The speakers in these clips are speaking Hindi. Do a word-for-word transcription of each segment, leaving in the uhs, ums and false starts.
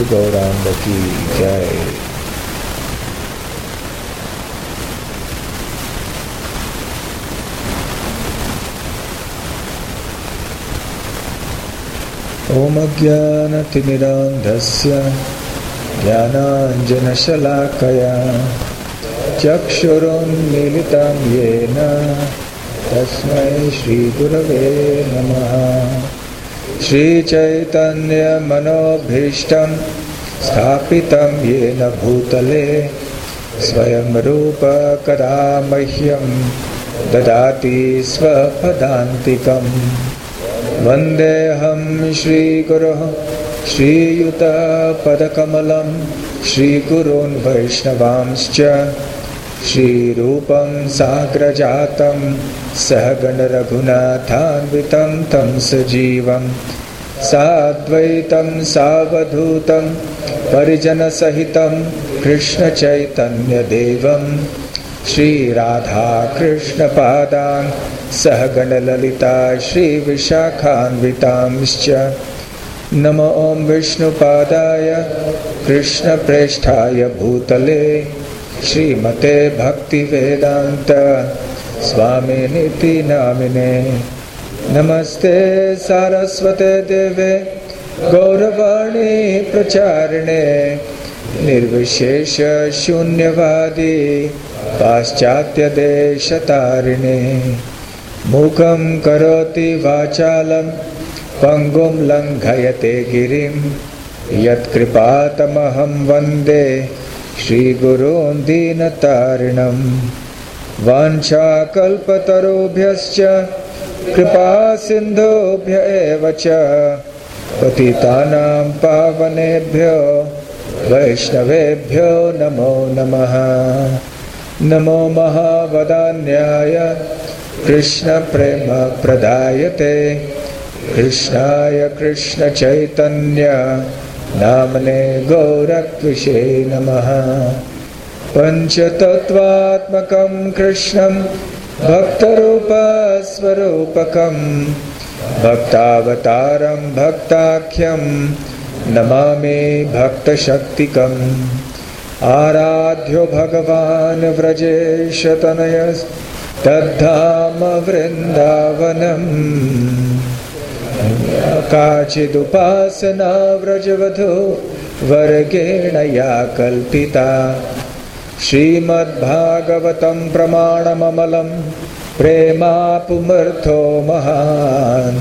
गौरांग की जय। ओम ज्ञानतिमिरान्धस्य ज्ञानाञ्जनशलाकया चक्षुरुन्मीलितं येन तस्मै श्रीगुरवे नमः। श्रीचैतन्यमनोभीष्टं स्थापितं येन भूतले स्वयं रूप कदा मह्यं ददाति स्वपदान्तिकम्। वन्देऽहं श्रीगुरोः श्रीयुतपदकमलं श्रीगुरून् वैष्णवांश्च श्रीरूपं साग्रजातं सहगणरघुनाथान्वितं तं सजीवं साद्वैतं सावधूतं परिजनसहितं कृष्णचैतन्यदेवं श्रीराधाकृष्णपादान् सहगणललिता श्रीविशाखान्वितांश्च। नमो ॐ विष्णुपादाय कृष्णप्रेष्ठाय भूतले श्रीमते भक्तिवेदान्त स्वामिनिति नामिने। नमस्ते सारस्वते देवे गौरवाणी प्रचारिणे निर्विशेष शून्यवादी पाश्चात्यदेशतारिणे। मूकं करोति वाचालं पंगुं लंघयते गिरिं यत्कृपातमहं वन्दे श्रीगुरून् दीनतारिणम्। वाञ्छाकल्पतरुभ्यश्च कृपा सिन्धुभ्य एव च पतितानां पावनेभ्यो वैष्णवेभ्यो नमो नमः। नमो महावदान्याय कृष्णप्रेमप्रदायते कृष्णाय कृष्णचैतन्य नामने गौरत्विषे नमः। पञ्चतत्त्वात्मकं कृष्णं भक्तरूपस्वरूपकं भक्तावतारं भक्ताख्यं नमामि भक्तशक्तिकम्। आराध्यो भगवान् व्रजेशतनयस्तद्धाम वृन्दावनम्। काचिदुपासना व्रजवधू वर्गेण या कल्पिता। श्रीमद्भागवतं प्रमाणममलं प्रेमापुमर्थो महान्।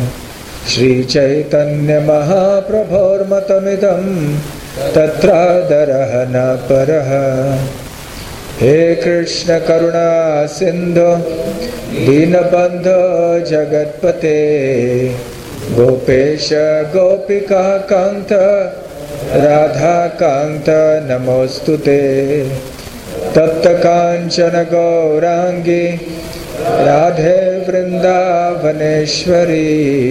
श्रीचैतन्यमहाप्रभोर्मतमिदं तत्रादरः न परः। हे कृष्ण करुणा सिन्धो दीनबन्धो जगत्पते गोपेश गोपिका कान्त राधा कान्त नमोस्तुते। तप्त कांचन गौरांगी राधे वृंदावनेश्वरी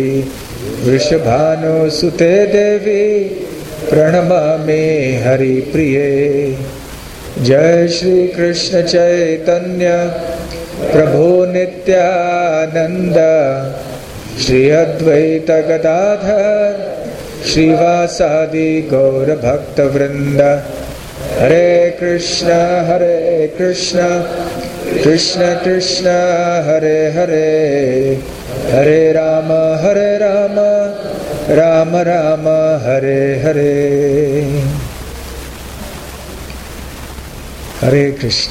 वृषभानुसुते देवी प्रणमामि हरिप्रिये। जय श्री कृष्ण चैतन्य प्रभु नित्यानंद श्री अद्वैत गदाधर श्रीवासादि गौर भक्त वृंद। हरे कृष्ण हरे कृष्ण कृष्ण कृष्ण हरे हरे हरे राम हरे राम राम राम हरे हरे। हरे कृष्ण।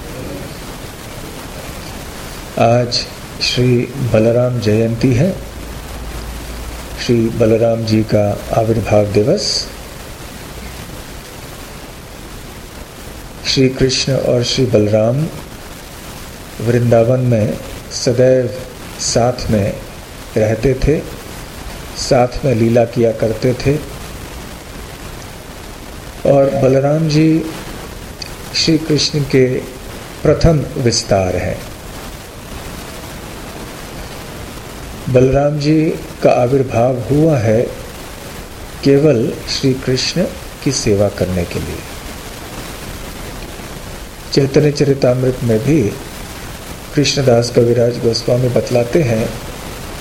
आज श्री बलराम जयंती है, श्री बलराम जी का आविर्भाव दिवस। श्री कृष्ण और श्री बलराम वृंदावन में सदैव साथ में रहते थे, साथ में लीला किया करते थे। और बलराम जी श्री कृष्ण के प्रथम विस्तार हैं। बलराम जी का आविर्भाव हुआ है केवल श्री कृष्ण की सेवा करने के लिए। चैतन्य चरितामृत में भी कृष्णदास कविराज गोस्वामी बतलाते हैं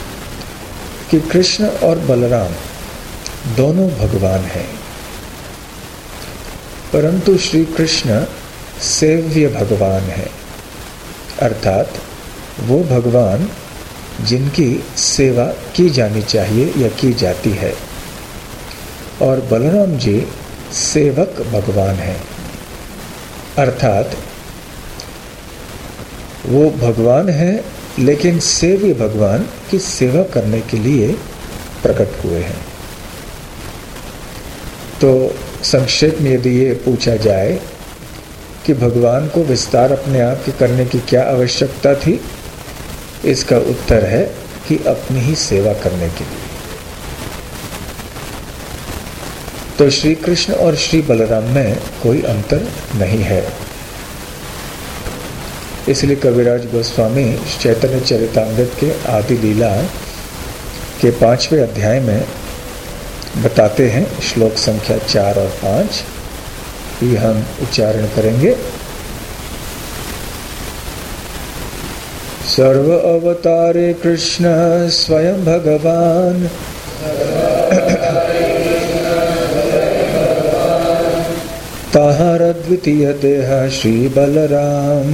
कि कृष्ण और बलराम दोनों भगवान हैं। परंतु श्री कृष्ण सेव्य भगवान है, अर्थात वो भगवान जिनकी सेवा की जानी चाहिए या की जाती है, और बलराम जी सेवक भगवान हैं, अर्थात वो भगवान है लेकिन सेव्य भगवान की सेवा करने के लिए प्रकट हुए हैं। तो संक्षेप में यदि ये पूछा जाए कि भगवान को विस्तार अपने आप की करने की क्या आवश्यकता थी, इसका उत्तर है कि अपनी ही सेवा करने के लिए। तो श्री कृष्ण और श्री बलराम में कोई अंतर नहीं है। इसलिए कविराज गोस्वामी चैतन्य चरितामृत के आदि लीला के पांचवें अध्याय में बताते हैं, श्लोक संख्या चार और पांच, ये हम उच्चारण करेंगे। सर्व अवतारे कृष्ण स्वयं भगवान, ताहार द्वितीय देह श्री बलराम।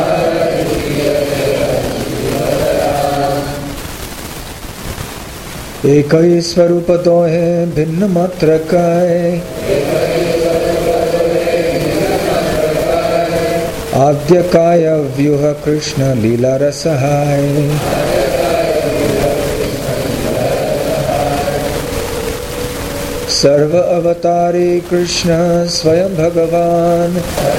एक ही स्वरूप तो है भिन्न मात्र काय, आद्य काय व्यूह कृष्ण लीला रसहाय। सर्व अवतारी कृष्ण स्वयं भगवान,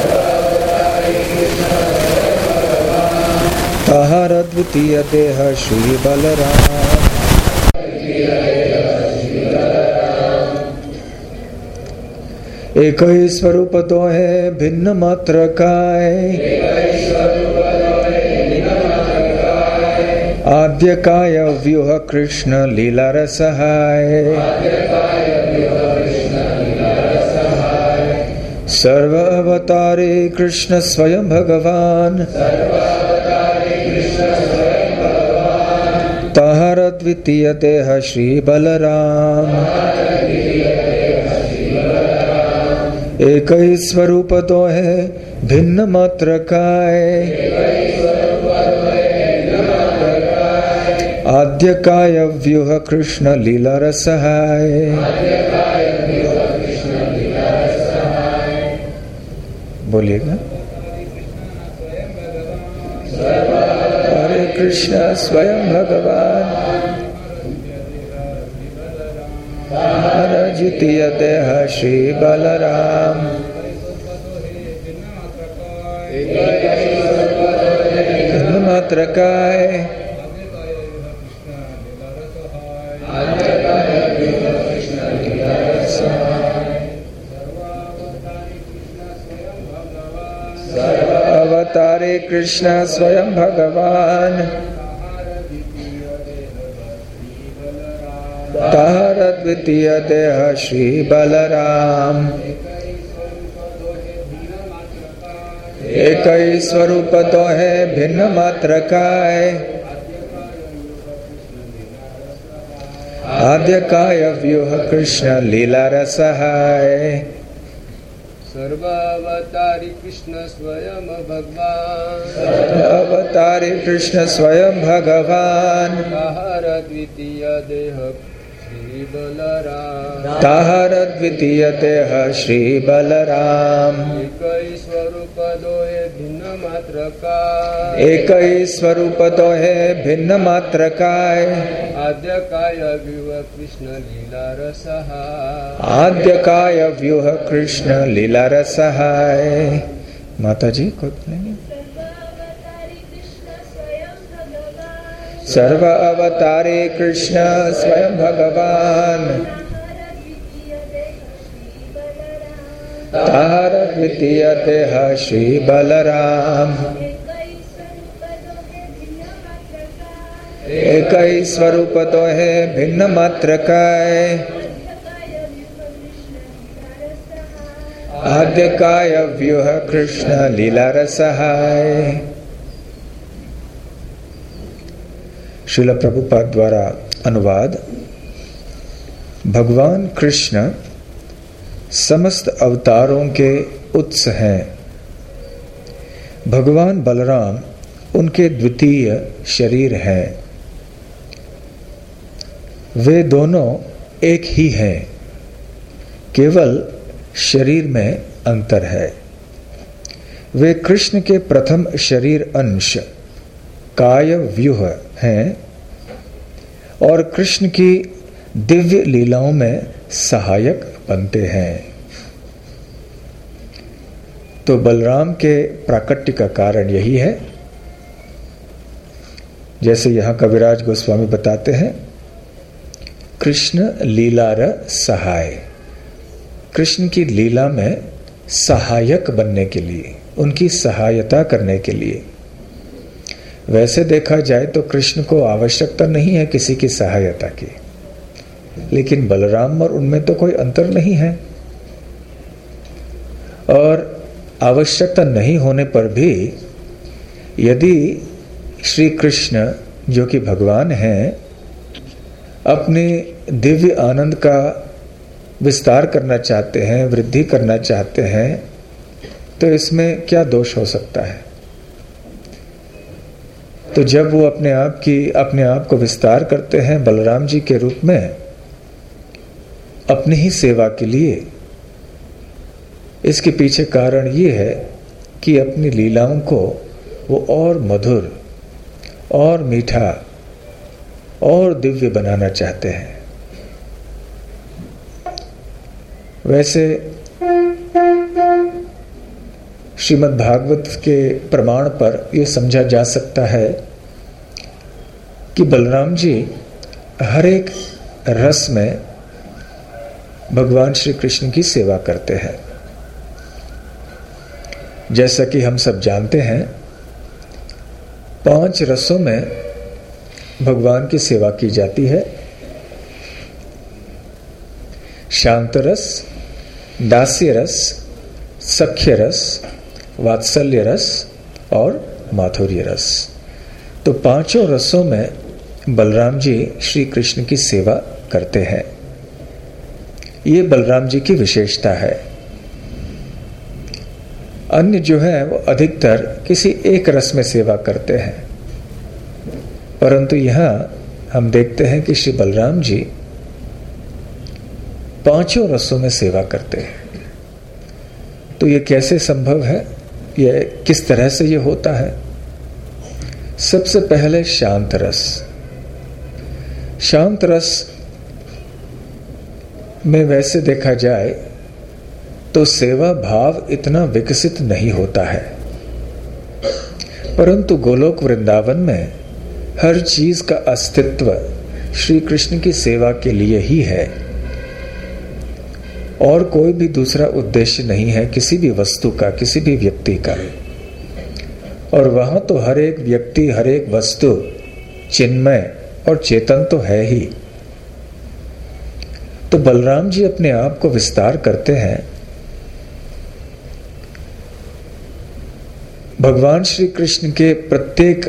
ताहार द्वितीय देह श्री बलराम। एक ही स्वरूप तो है भिन्न मात्र काय, आद्य काय व्यूह कृष्ण लीला रसहाय। सर्व अवतारे कृष्ण स्वयं भगवान, ताहार द्वितीय देह श्री बलराम। एक ही स्वरूप तो है भिन्न मात्र काय, आद्य काय व्यूह कृष्ण लीला रसहाय। बोलिएगा। हरे कृष्ण स्वयं भगवान, द्वितीय देह श्री बलराम। भिन्न मात्र काय, अवतारे कृष्ण स्वयं भगवान, ताहार द्वितीय देह श्री बलराम। एक ही स्वरूप तो है भिन्न मात्र काय, आद्य काय व्यूह कृष्ण लीला रसहाय। सर्वावतारी कृष्ण स्वयं भगवान, अवतारी कृष्ण स्वयं भगवान, ताहार द्वितीय देह श्री बलराम। ताहार द्वितीय देह श्री बलराम। एक ही स्वरूप दो है भिन्न मात्र काय, एक ही स्वरूप तो है भिन्न मात्र काय, आद्य काय व्यूह कृष्ण लीला रसहाय। आद्य काय व्यूह कृष्ण लीला रसहाय। माता जी को बोलेंगे। सर्व अवतारे कृष्ण स्वयं भगवान, ताहार द्वितीय देह श्री बलराम। एक ही स्वरूप तो है भिन्न मात्र काय, आद्य काय व्यूह कृष्ण लीला रसहाय। श्रील प्रभुपाद द्वारा अनुवाद। भगवान कृष्ण समस्त अवतारों के उत्स हैं। भगवान बलराम उनके द्वितीय शरीर हैं। वे दोनों एक ही हैं, केवल शरीर में अंतर है। वे कृष्ण के प्रथम शरीर अंश काय व्यूह हैं और कृष्ण की दिव्य लीलाओं में सहायक बनते हैं। तो बलराम के प्राकट्य का कारण यही है, जैसे यहां कविराज गोस्वामी बताते हैं, कृष्ण लीलार सहाय, कृष्ण की लीला में सहायक बनने के लिए, उनकी सहायता करने के लिए। वैसे देखा जाए तो कृष्ण को आवश्यकता नहीं है किसी की सहायता की, लेकिन बलराम और उनमें तो कोई अंतर नहीं है। और आवश्यकता नहीं होने पर भी यदि श्री कृष्ण जो कि भगवान हैं अपने दिव्य आनंद का विस्तार करना चाहते हैं, वृद्धि करना चाहते हैं, तो इसमें क्या दोष हो सकता है। तो जब वो अपने आप की अपने आप को विस्तार करते हैं बलराम जी के रूप में अपनी ही सेवा के लिए, इसके पीछे कारण ये है कि अपनी लीलाओं को वो और मधुर और मीठा और दिव्य बनाना चाहते हैं। वैसे श्रीमद् भागवत के प्रमाण पर यह समझा जा सकता है कि बलराम जी हर एक रस में भगवान श्री कृष्ण की सेवा करते हैं। जैसा कि हम सब जानते हैं, पांच रसों में भगवान की सेवा की जाती है। शांत रस, दास्य रस, सख्य रस, वात्सल्य रस और माधुर्य रस। तो पांचों रसों में बलराम जी श्री कृष्ण की सेवा करते हैं। ये बलराम जी की विशेषता है। अन्य जो है वो अधिकतर किसी एक रस में सेवा करते हैं, परंतु यहां हम देखते हैं कि श्री बलराम जी पांचों रसों में सेवा करते हैं। तो ये कैसे संभव है, ये किस तरह से ये होता है। सबसे पहले शांत रस। शांत रस में वैसे देखा जाए तो सेवा भाव इतना विकसित नहीं होता है, परंतु गोलोक वृंदावन में हर चीज का अस्तित्व श्री कृष्ण की सेवा के लिए ही है और कोई भी दूसरा उद्देश्य नहीं है किसी भी वस्तु का, किसी भी व्यक्ति का। और वहां तो हर एक व्यक्ति, हर एक वस्तु चिन्मय और चेतन तो है ही। तो बलराम जी अपने आप को विस्तार करते हैं भगवान श्री कृष्ण के प्रत्येक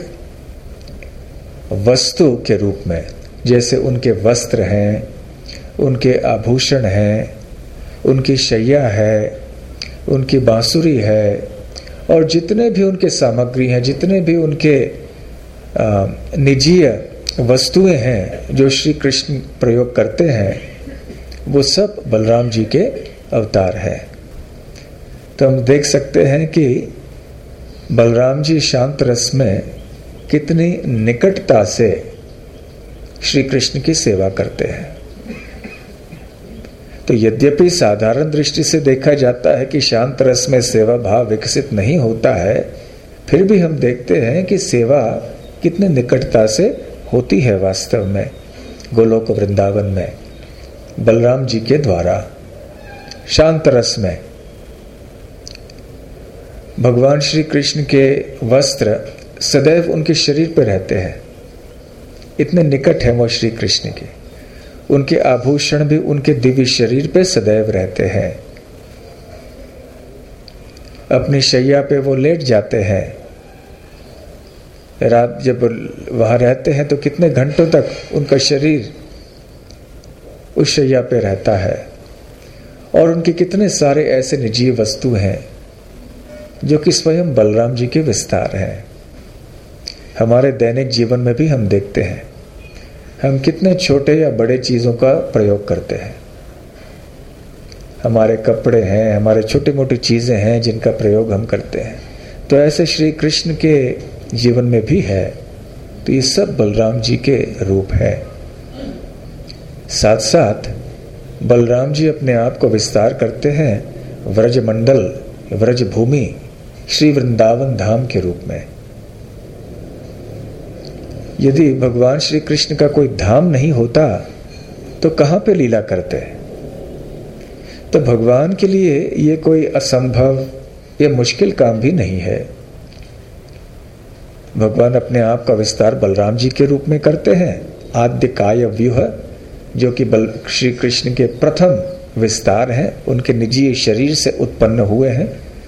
वस्तु के रूप में। जैसे उनके वस्त्र हैं, उनके आभूषण हैं, उनकी शैया है, उनकी बांसुरी है, और जितने भी उनके सामग्री हैं, जितने भी उनके निजीय वस्तुएं हैं जो श्री कृष्ण प्रयोग करते हैं, वो सब बलराम जी के अवतार है। तो हम देख सकते हैं कि बलराम जी शांत रस में कितनी निकटता से श्री कृष्ण की सेवा करते हैं। तो यद्यपि साधारण दृष्टि से देखा जाता है कि शांत रस में सेवा भाव विकसित नहीं होता है, फिर भी हम देखते हैं कि सेवा कितने निकटता से होती है वास्तव में गोलोक वृंदावन में बलराम जी के द्वारा। शांत रस में भगवान श्री कृष्ण के वस्त्र सदैव उनके शरीर पर रहते हैं, इतने निकट है वो श्री कृष्ण के। उनके आभूषण भी उनके दिव्य शरीर पे सदैव रहते हैं। अपनी शैया पे वो लेट जाते हैं। रात जब वहां रहते हैं तो कितने घंटों तक उनका शरीर उस शैया पे रहता है। और उनके कितने सारे ऐसे निजी वस्तु हैं जो कि स्वयं बलराम जी के विस्तार हैं। हमारे दैनिक जीवन में भी हम देखते हैं हम कितने छोटे या बड़े चीज़ों का प्रयोग करते हैं। हमारे कपड़े हैं, हमारे छोटी मोटी चीज़ें हैं जिनका प्रयोग हम करते हैं। तो ऐसे श्री कृष्ण के जीवन में भी है। तो ये सब बलराम जी के रूप है। साथ साथ बलराम जी अपने आप को विस्तार करते हैं व्रजमंडल, व्रज भूमि, श्री वृंदावन धाम के रूप में। यदि भगवान श्री कृष्ण का कोई धाम नहीं होता तो कहां पे लीला करते? तो भगवान के लिए ये कोई असंभव या मुश्किल काम भी नहीं है। भगवान अपने आप का विस्तार बलराम जी के रूप में करते हैं। आद्य काय व्यूह जो कि बल श्री कृष्ण के प्रथम विस्तार हैं, उनके निजी शरीर से उत्पन्न हुए हैं।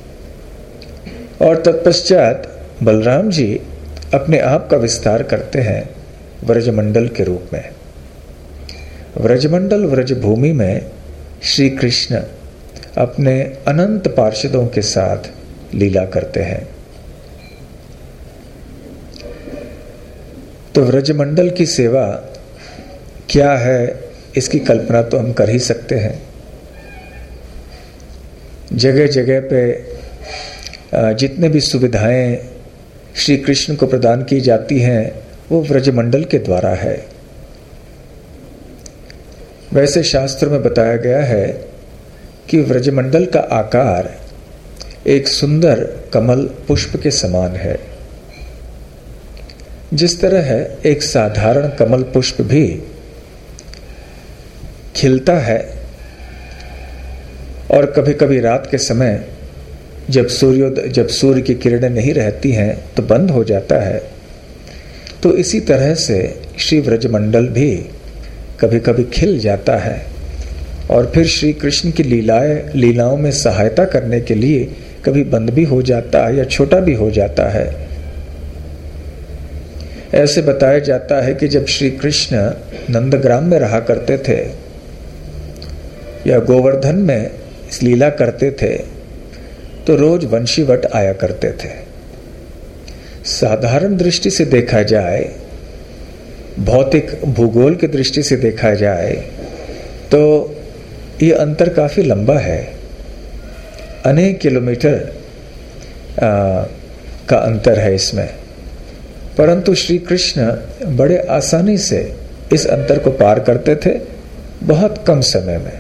और तत्पश्चात बलराम जी अपने आप का विस्तार करते हैं व्रजमंडल के रूप में। व्रजमंडल व्रज भूमि में श्री कृष्ण अपने अनंत पार्षदों के साथ लीला करते हैं। तो व्रजमंडल की सेवा क्या है इसकी कल्पना तो हम कर ही सकते हैं। जगह जगह पे जितने भी सुविधाएं श्री कृष्ण को प्रदान की जाती हैं वो व्रजमंडल के द्वारा है। वैसे शास्त्र में बताया गया है कि व्रजमंडल का आकार एक सुंदर कमल पुष्प के समान है। जिस तरह है एक साधारण कमल पुष्प भी खिलता है और कभी कभी रात के समय जब सूर्योदय जब सूर्य की किरणें नहीं रहती हैं तो बंद हो जाता है, तो इसी तरह से श्री व्रजमंडल भी कभी कभी खिल जाता है और फिर श्री कृष्ण की लीलाएं लीलाओं में सहायता करने के लिए कभी बंद भी हो जाता है या छोटा भी हो जाता है। ऐसे बताया जाता है कि जब श्री कृष्ण नंदग्राम में रहा करते थे या गोवर्धन में इस लीला करते थे तो रोज वंशीवट आया करते थे। साधारण दृष्टि से देखा जाए, भौतिक भूगोल की दृष्टि से देखा जाए तो ये अंतर काफी लंबा है। अनेक किलोमीटर का अंतर है इसमें, परंतु श्री कृष्ण बड़े आसानी से इस अंतर को पार करते थे बहुत कम समय में।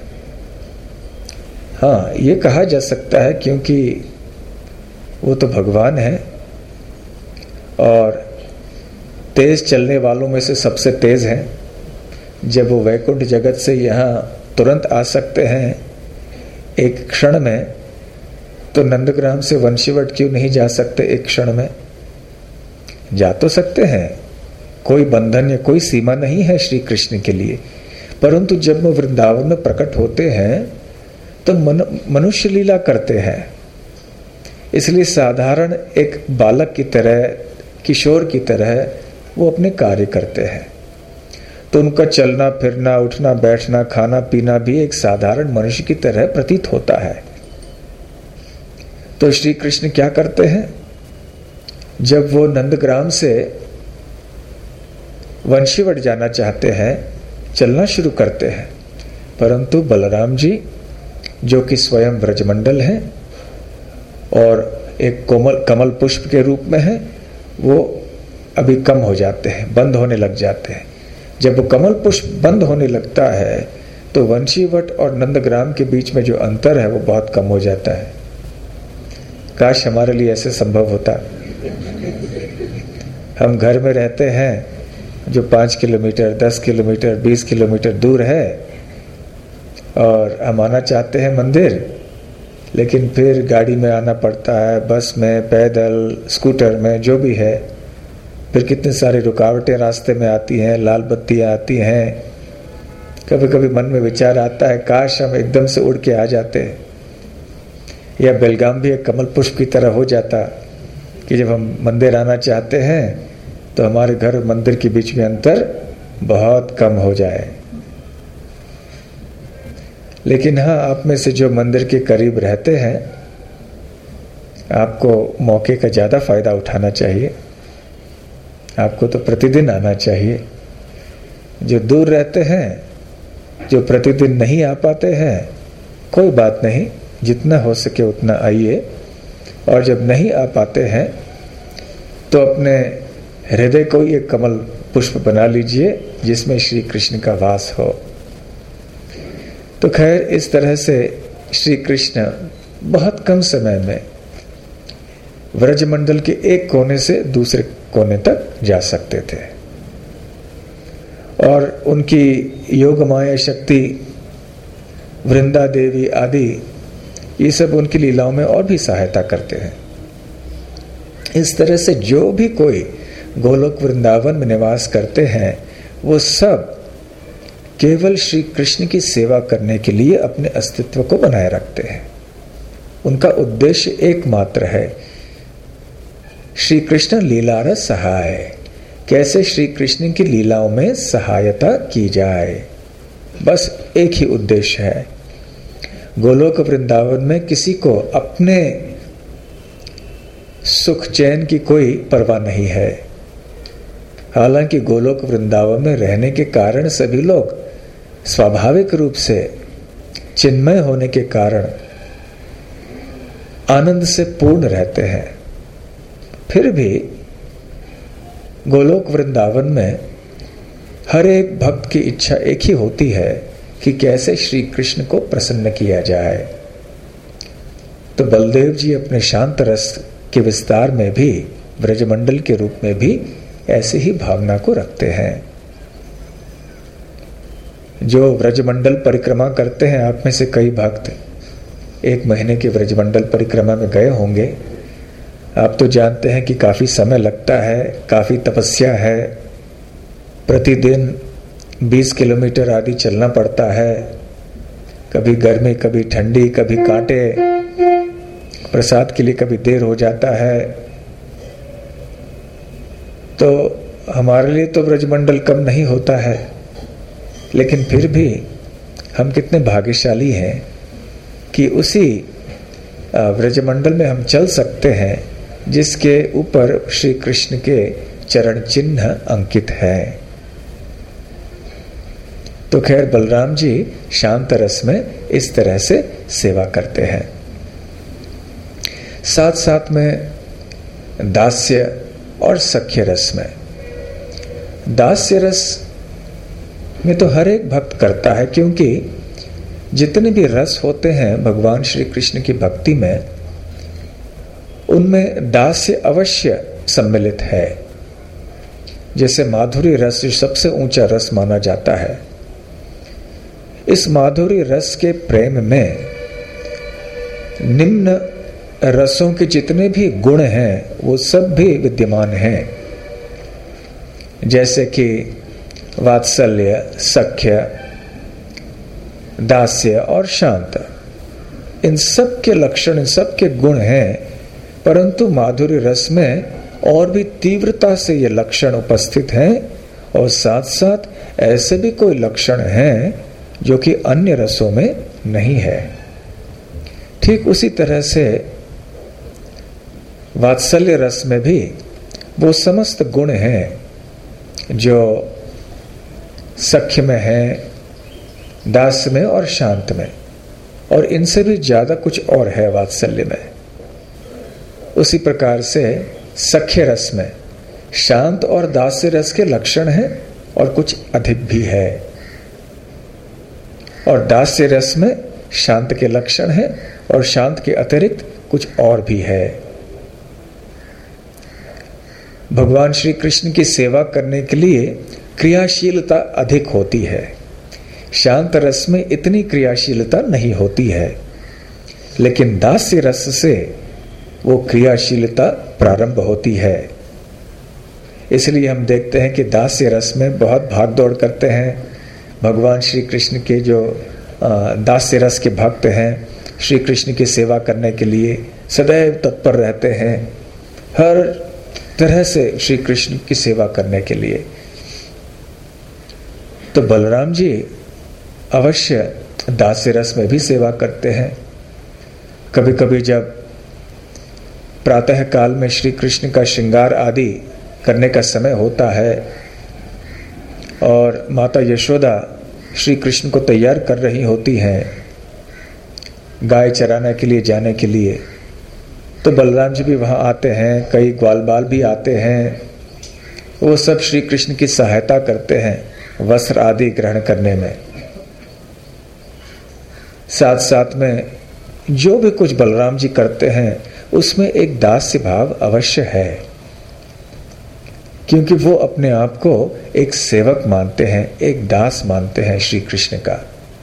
हाँ, ये कहा जा सकता है क्योंकि वो तो भगवान है और तेज चलने वालों में से सबसे तेज हैं। जब वो वैकुंठ जगत से यहाँ तुरंत आ सकते हैं एक क्षण में, तो नंदग्राम से वंशीवट क्यों नहीं जा सकते एक क्षण में? जा तो सकते हैं, कोई बंधन या कोई सीमा नहीं है श्री कृष्ण के लिए। परंतु जब वो वृंदावन में प्रकट होते हैं तो मन, मनुष्य लीला करते हैं, इसलिए साधारण एक बालक की तरह, किशोर की तरह वो अपने कार्य करते हैं। तो उनका चलना फिरना, उठना बैठना, खाना पीना भी एक साधारण मनुष्य की तरह प्रतीत होता है। तो श्री कृष्ण क्या करते हैं, जब वो नंदग्राम से वंशीवट जाना चाहते हैं, चलना शुरू करते हैं, परंतु बलराम जी जो कि स्वयं व्रजमंडल हैं और एक कोमल कमल पुष्प के रूप में है, वो अभी कम हो जाते हैं, बंद होने लग जाते हैं। जब वो कमल पुष्प बंद होने लगता है तो वंशीवट और नंदग्राम के बीच में जो अंतर है वो बहुत कम हो जाता है। काश हमारे लिए ऐसे संभव होता। हम घर में रहते हैं जो पाँच किलोमीटर, दस किलोमीटर, बीस किलोमीटर दूर है और हम आना चाहते हैं मंदिर, लेकिन फिर गाड़ी में आना पड़ता है, बस में, पैदल, स्कूटर में, जो भी है। फिर कितनी सारी रुकावटें रास्ते में आती हैं, लाल बत्तियां आती हैं। कभी कभी मन में विचार आता है काश हम एकदम से उड़ के आ जाते, या बेलगाम भी एक कमल पुष्प की तरह हो जाता कि जब हम मंदिर आना चाहते हैं तो हमारे घर और मंदिर के बीच में अंतर बहुत कम हो जाए। लेकिन हाँ, आप में से जो मंदिर के करीब रहते हैं, आपको मौके का ज़्यादा फायदा उठाना चाहिए। आपको तो प्रतिदिन आना चाहिए। जो दूर रहते हैं, जो प्रतिदिन नहीं आ पाते हैं, कोई बात नहीं, जितना हो सके उतना आइए। और जब नहीं आ पाते हैं तो अपने हृदय को ये कमल पुष्प बना लीजिए जिसमें श्री कृष्ण का वास हो। तो खैर, इस तरह से श्री कृष्ण बहुत कम समय में व्रजमंडल के एक कोने से दूसरे कोने तक जा सकते थे। और उनकी योग माया शक्ति, वृंदा देवी आदि, ये सब उनकी लीलाओं में और भी सहायता करते हैं। इस तरह से जो भी कोई गोलोक वृंदावन में निवास करते हैं, वो सब केवल श्री कृष्ण की सेवा करने के लिए अपने अस्तित्व को बनाए रखते हैं। उनका उद्देश्य एकमात्र है, श्री कृष्ण लीलारस सहाय, कैसे श्री कृष्ण की लीलाओं में सहायता की जाए। बस एक ही उद्देश्य है। गोलोक वृंदावन में किसी को अपने सुख चैन की कोई परवाह नहीं है। हालांकि गोलोक वृंदावन में रहने के कारण सभी लोग स्वाभाविक रूप से चिन्मय होने के कारण आनंद से पूर्ण रहते हैं। फिर भी गोलोक वृंदावन में हर एक भक्त की इच्छा एक ही होती है कि कैसे श्री कृष्ण को प्रसन्न किया जाए। तो बलदेव जी अपने शांत रस के विस्तार में भी ब्रजमंडल के रूप में भी ऐसे ही भावना को रखते हैं। जो ब्रजमंडल परिक्रमा करते हैं, आप में से कई भक्त एक महीने की ब्रजमंडल परिक्रमा में गए होंगे। आप तो जानते हैं कि काफी समय लगता है, काफी तपस्या है। प्रतिदिन बीस किलोमीटर आदि चलना पड़ता है, कभी गर्मी, कभी ठंडी, कभी कांटे। प्रसाद के लिए कभी देर हो जाता है। तो हमारे लिए तो ब्रजमंडल कम नहीं होता है, लेकिन फिर भी हम कितने भाग्यशाली हैं कि उसी ब्रजमंडल में हम चल सकते हैं जिसके ऊपर श्री कृष्ण के चरण चिन्ह अंकित है। तो खैर, बलराम जी शांत रस में इस तरह से सेवा करते हैं। साथ साथ में दास्य और सख्य रस में, दास्य रस में तो हर एक भक्त करता है, क्योंकि जितने भी रस होते हैं भगवान श्री कृष्ण की भक्ति में, उनमें दास्य अवश्य सम्मिलित है। जैसे माधुरी रस जो सबसे ऊंचा रस माना जाता है, इस माधुरी रस के प्रेम में निम्न रसों के जितने भी गुण हैं वो सब भी विद्यमान हैं। जैसे कि वात्सल्य, सख्य, दास्य और शांत, इन सब के लक्षण, इन सब के गुण हैं। परंतु माधुरी रस में और भी तीव्रता से ये लक्षण उपस्थित हैं, और साथ साथ ऐसे भी कोई लक्षण हैं जो कि अन्य रसों में नहीं है। ठीक उसी तरह से वात्सल्य रस में भी वो समस्त गुण हैं जो सख्य में है, दास में और शांत में, और इनसे भी ज्यादा कुछ और है वात्सल्य में। उसी प्रकार से सख्य रस में शांत और दास्य रस के लक्षण हैं और कुछ अधिक भी है, और दास्य रस में शांत के लक्षण हैं और शांत के अतिरिक्त कुछ और भी है। भगवान श्री कृष्ण की सेवा करने के लिए क्रियाशीलता अधिक होती है, शांत रस में इतनी क्रियाशीलता नहीं होती है, लेकिन दास्य रस से वो क्रियाशीलता प्रारंभ होती है। इसलिए हम देखते हैं कि दास्य रस में बहुत भाग दौड़ करते हैं। भगवान श्री कृष्ण के जो दास्य रस के भक्त हैं, श्री कृष्ण की सेवा करने के लिए सदैव तत्पर रहते हैं, हर तरह से श्री कृष्ण की सेवा करने के लिए। तो बलराम जी अवश्य दास्य रस में भी सेवा करते हैं। कभी कभी जब प्रातः काल में श्री कृष्ण का श्रृंगार आदि करने का समय होता है और माता यशोदा श्री कृष्ण को तैयार कर रही होती हैं गाय चराने के लिए जाने के लिए, तो बलराम जी भी वहाँ आते हैं, कई ग्वाल बाल भी आते हैं। वो सब श्री कृष्ण की सहायता करते हैं वस्त्र आदि ग्रहण करने में। साथ साथ में जो भी कुछ बलराम जी करते हैं उसमें एक दास्य भाव अवश्य है, क्योंकि वो अपने आप को एक सेवक मानते हैं, एक दास मानते हैं श्री कृष्ण का।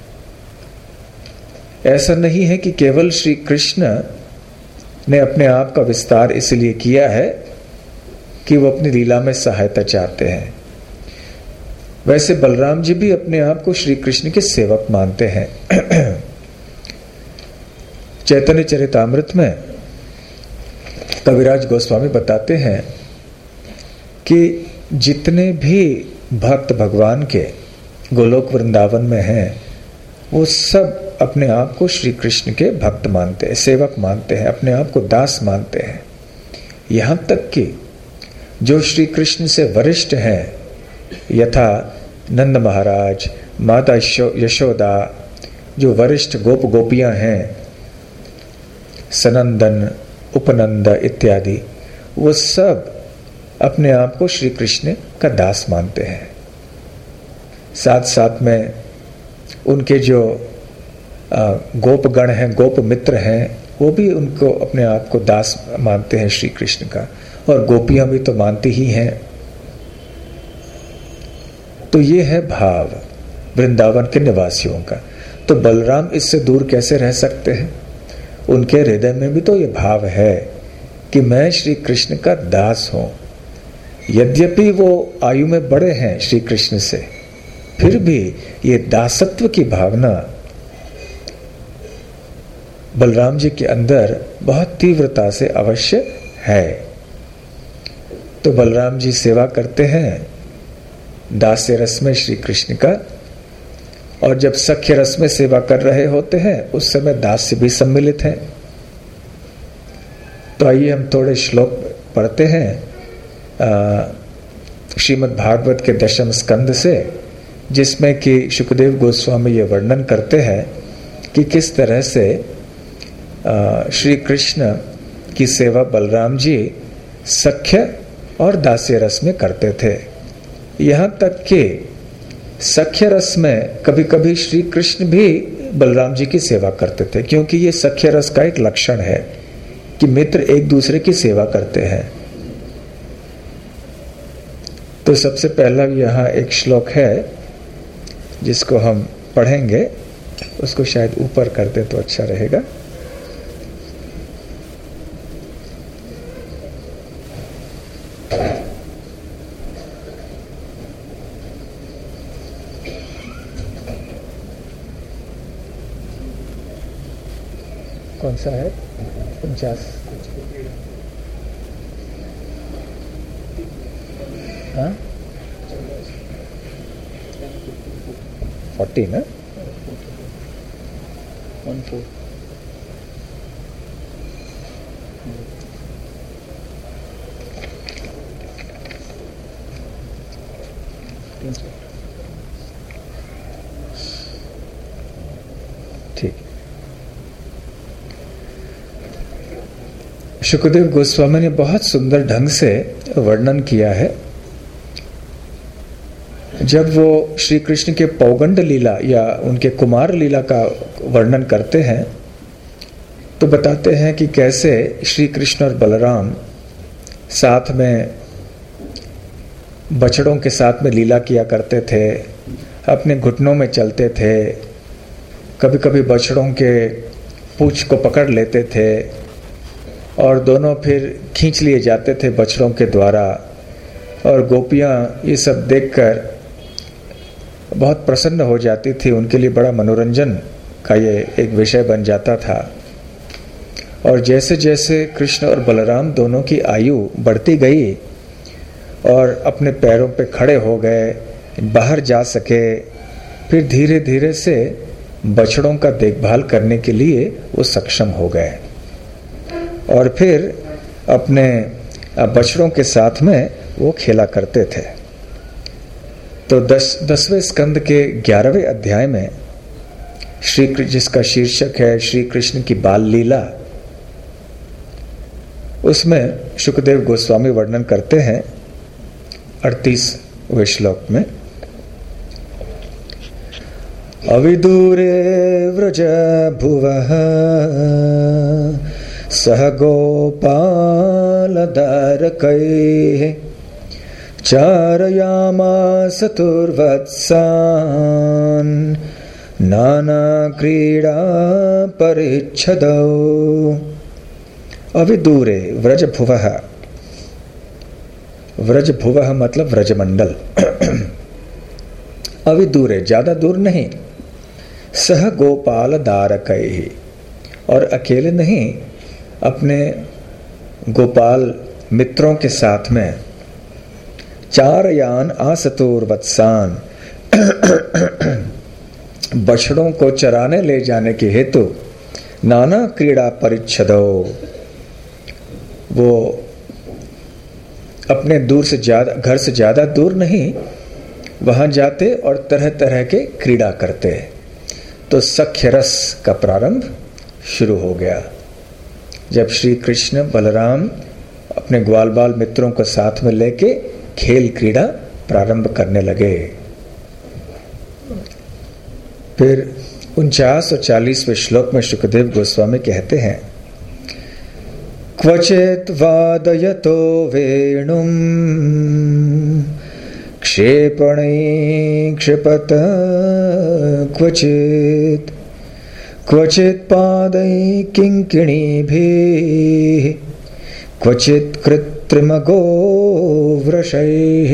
ऐसा नहीं है कि केवल श्री कृष्ण ने अपने आप का विस्तार इसलिए किया है कि वो अपनी लीला में सहायता चाहते हैं। वैसे बलराम जी भी अपने आप को श्री कृष्ण के सेवक मानते हैं। चैतन्य चरितामृत में कविराज गोस्वामी बताते हैं कि जितने भी भक्त भगवान के गोलोक वृंदावन में हैं वो सब अपने आप को श्री कृष्ण के भक्त मानते हैं, सेवक मानते हैं, अपने आप को दास मानते हैं। यहाँ तक कि जो श्री कृष्ण से वरिष्ठ हैं, यथा नंद महाराज, माता यशोदा, जो वरिष्ठ गोप गोपियां हैं, सनंदन, उपनंद इत्यादि, वो सब अपने आप को श्री कृष्ण का दास मानते हैं। साथ साथ में उनके जो गोप गण हैं, गोप मित्र हैं, वो भी उनको अपने आप को दास मानते हैं श्री कृष्ण का, और गोपियां भी तो मानती ही हैं। तो ये है भाव वृंदावन के निवासियों का। तो बलराम इससे दूर कैसे रह सकते हैं? उनके हृदय में भी तो ये भाव है कि मैं श्री कृष्ण का दास हूं। यद्यपि वो आयु में बड़े हैं श्री कृष्ण से, फिर भी ये दासत्व की भावना बलराम जी के अंदर बहुत तीव्रता से अवश्य है। तो बलराम जी सेवा करते हैं दास्य रस में श्री कृष्ण का, और जब सख्य रस में सेवा कर रहे होते हैं उस समय दास्य भी सम्मिलित है। तो आइए हम थोड़े श्लोक पढ़ते हैं श्रीमद् भागवत के दशम स्कंद से, जिसमें कि शुकदेव गोस्वामी ये वर्णन करते हैं कि किस तरह से श्री कृष्ण की सेवा बलराम जी सख्य और दास्य रस में करते थे। यहाँ तक कि सख्य रस में कभी कभी श्री कृष्ण भी बलराम जी की सेवा करते थे, क्योंकि ये सख्य रस का एक लक्षण है कि मित्र एक दूसरे की सेवा करते हैं। तो सबसे पहला यहाँ एक श्लोक है जिसको हम पढ़ेंगे, उसको शायद ऊपर कर दे तो अच्छा रहेगा। कौन सा है? उनचास। हाँ, फोर्टी ना, वन फोर। ठीक। शुकदेव गोस्वामी ने बहुत सुंदर ढंग से वर्णन किया है। जब वो श्री कृष्ण के पौगंड लीला या उनके कुमार लीला का वर्णन करते हैं तो बताते हैं कि कैसे श्री कृष्ण और बलराम साथ में बछड़ों के साथ में लीला किया करते थे, अपने घुटनों में चलते थे, कभी कभी बछड़ों के पूंछ को पकड़ लेते थे और दोनों फिर खींच लिए जाते थे बछड़ों के द्वारा, और गोपियाँ ये सब देखकर बहुत प्रसन्न हो जाती थी। उनके लिए बड़ा मनोरंजन का ये एक विषय बन जाता था। और जैसे जैसे कृष्ण और बलराम दोनों की आयु बढ़ती गई और अपने पैरों पे खड़े हो गए, बाहर जा सके, फिर धीरे धीरे से बछड़ों का देखभाल करने के लिए वो सक्षम हो गए और फिर अपने बछड़ों के साथ में वो खेला करते थे। तो दस दसवें स्कंद के ग्यारहवें अध्याय में श्री जिसका शीर्षक है श्री कृष्ण की बाल लीला, उसमें शुकदेव गोस्वामी वर्णन करते हैं अड़तीसवें श्लोक में, अविदूरे व्रज भुवः सह गोपालदारकैः चारयामास तुर्वत्सान् नाना क्रीडा परिच्छदौ। अविदूरे व्रज भुवः, व्रज भुवः मतलब व्रजमंडल। अविदूरे ज्यादा दूर नहीं, सह गोपाल दारकैहि और अकेले नहीं, अपने गोपाल मित्रों के साथ में, चार यान आसतूर वत्सान बछड़ों को चराने ले जाने के हेतु नाना क्रीड़ा परिच्छदो, वो अपने दूर से ज्यादा घर से ज्यादा दूर नहीं, वहां जाते और तरह तरह के क्रीड़ा करते। तो सख्य रस का प्रारंभ शुरू हो गया जब श्री कृष्ण बलराम अपने ग्वाल बाल मित्रों को साथ में लेके खेल क्रीड़ा प्रारंभ करने लगे। फिर उनचास और चालीसवें श्लोक में शुकदेव गोस्वामी कहते हैं, क्वचित वादयतो वेणुम क्षेपणे क्षिपत क्वचित क्वचित पादै किंकिणीभिः क्वचित कृत्रिमगो वृषैः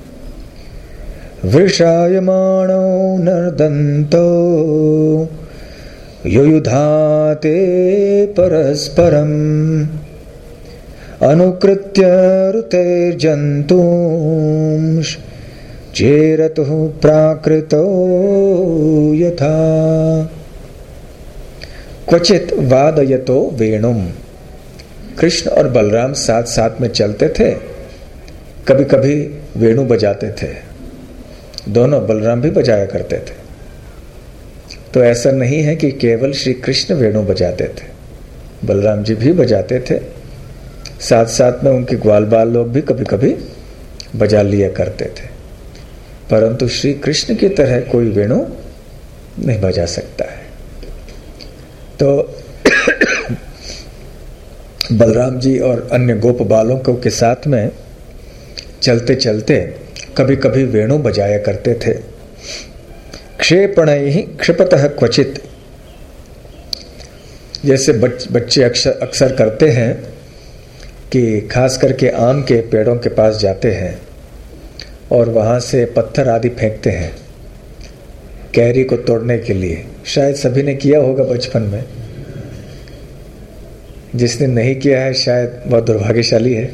वृषायमाणो नर्दन्तो युयुधाते परस्परम् अनुकृत्य ऋतेर्जन्तूंश् चेरतुः प्राकृतो यथा। क्वचित वादयतो वेणुम, कृष्ण और बलराम साथ साथ में चलते थे, कभी कभी वेणु बजाते थे, दोनों बलराम भी बजाया करते थे। तो ऐसा नहीं है कि केवल श्री कृष्ण वेणु बजाते थे, बलराम जी भी बजाते थे, साथ साथ में उनके ग्वाल बाल लोग भी कभी कभी बजा लिया करते थे। परंतु श्री कृष्ण की तरह कोई वेणु नहीं बजा सकता है। तो बलराम जी और अन्य गोप बालों को के साथ में चलते चलते कभी कभी वेणु बजाया करते थे। क्षेपणैहि क्षिपतः क्वचित, जैसे बच, बच्चे अक्सर अक्सर करते हैं कि खास करके आम के पेड़ों के पास जाते हैं और वहाँ से पत्थर आदि फेंकते हैं कैरी को तोड़ने के लिए। शायद सभी ने किया होगा बचपन में, जिसने नहीं किया है शायद बहुत दुर्भाग्यशाली है।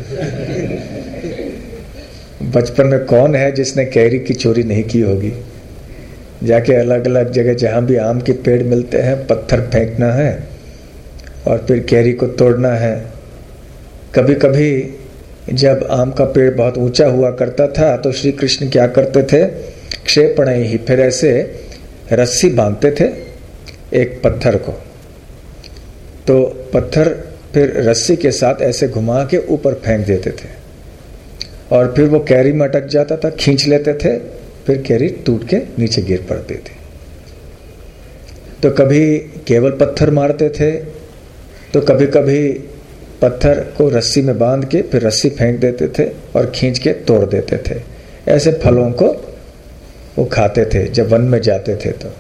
बचपन में कौन है जिसने कैरी की चोरी नहीं की होगी? जाके अलग अलग जगह जहाँ भी आम के पेड़ मिलते हैं पत्थर फेंकना है और फिर कैरी को तोड़ना है। कभी कभी जब आम का पेड़ बहुत ऊंचा हुआ करता था तो श्री कृष्ण क्या करते थे, क्षेपण ही, फिर ऐसे रस्सी बांधते थे एक पत्थर को, तो पत्थर फिर रस्सी के साथ ऐसे घुमा के ऊपर फेंक देते थे और फिर वो कैरी में अटक जाता था, खींच लेते थे, फिर कैरी टूट के नीचे गिर पड़ती थी। तो कभी केवल पत्थर मारते थे, तो कभी कभी पत्थर को रस्सी में बांध के फिर रस्सी फेंक देते थे और खींच के तोड़ देते थे। ऐसे फलों को वो खाते थे जब वन में जाते थे। तो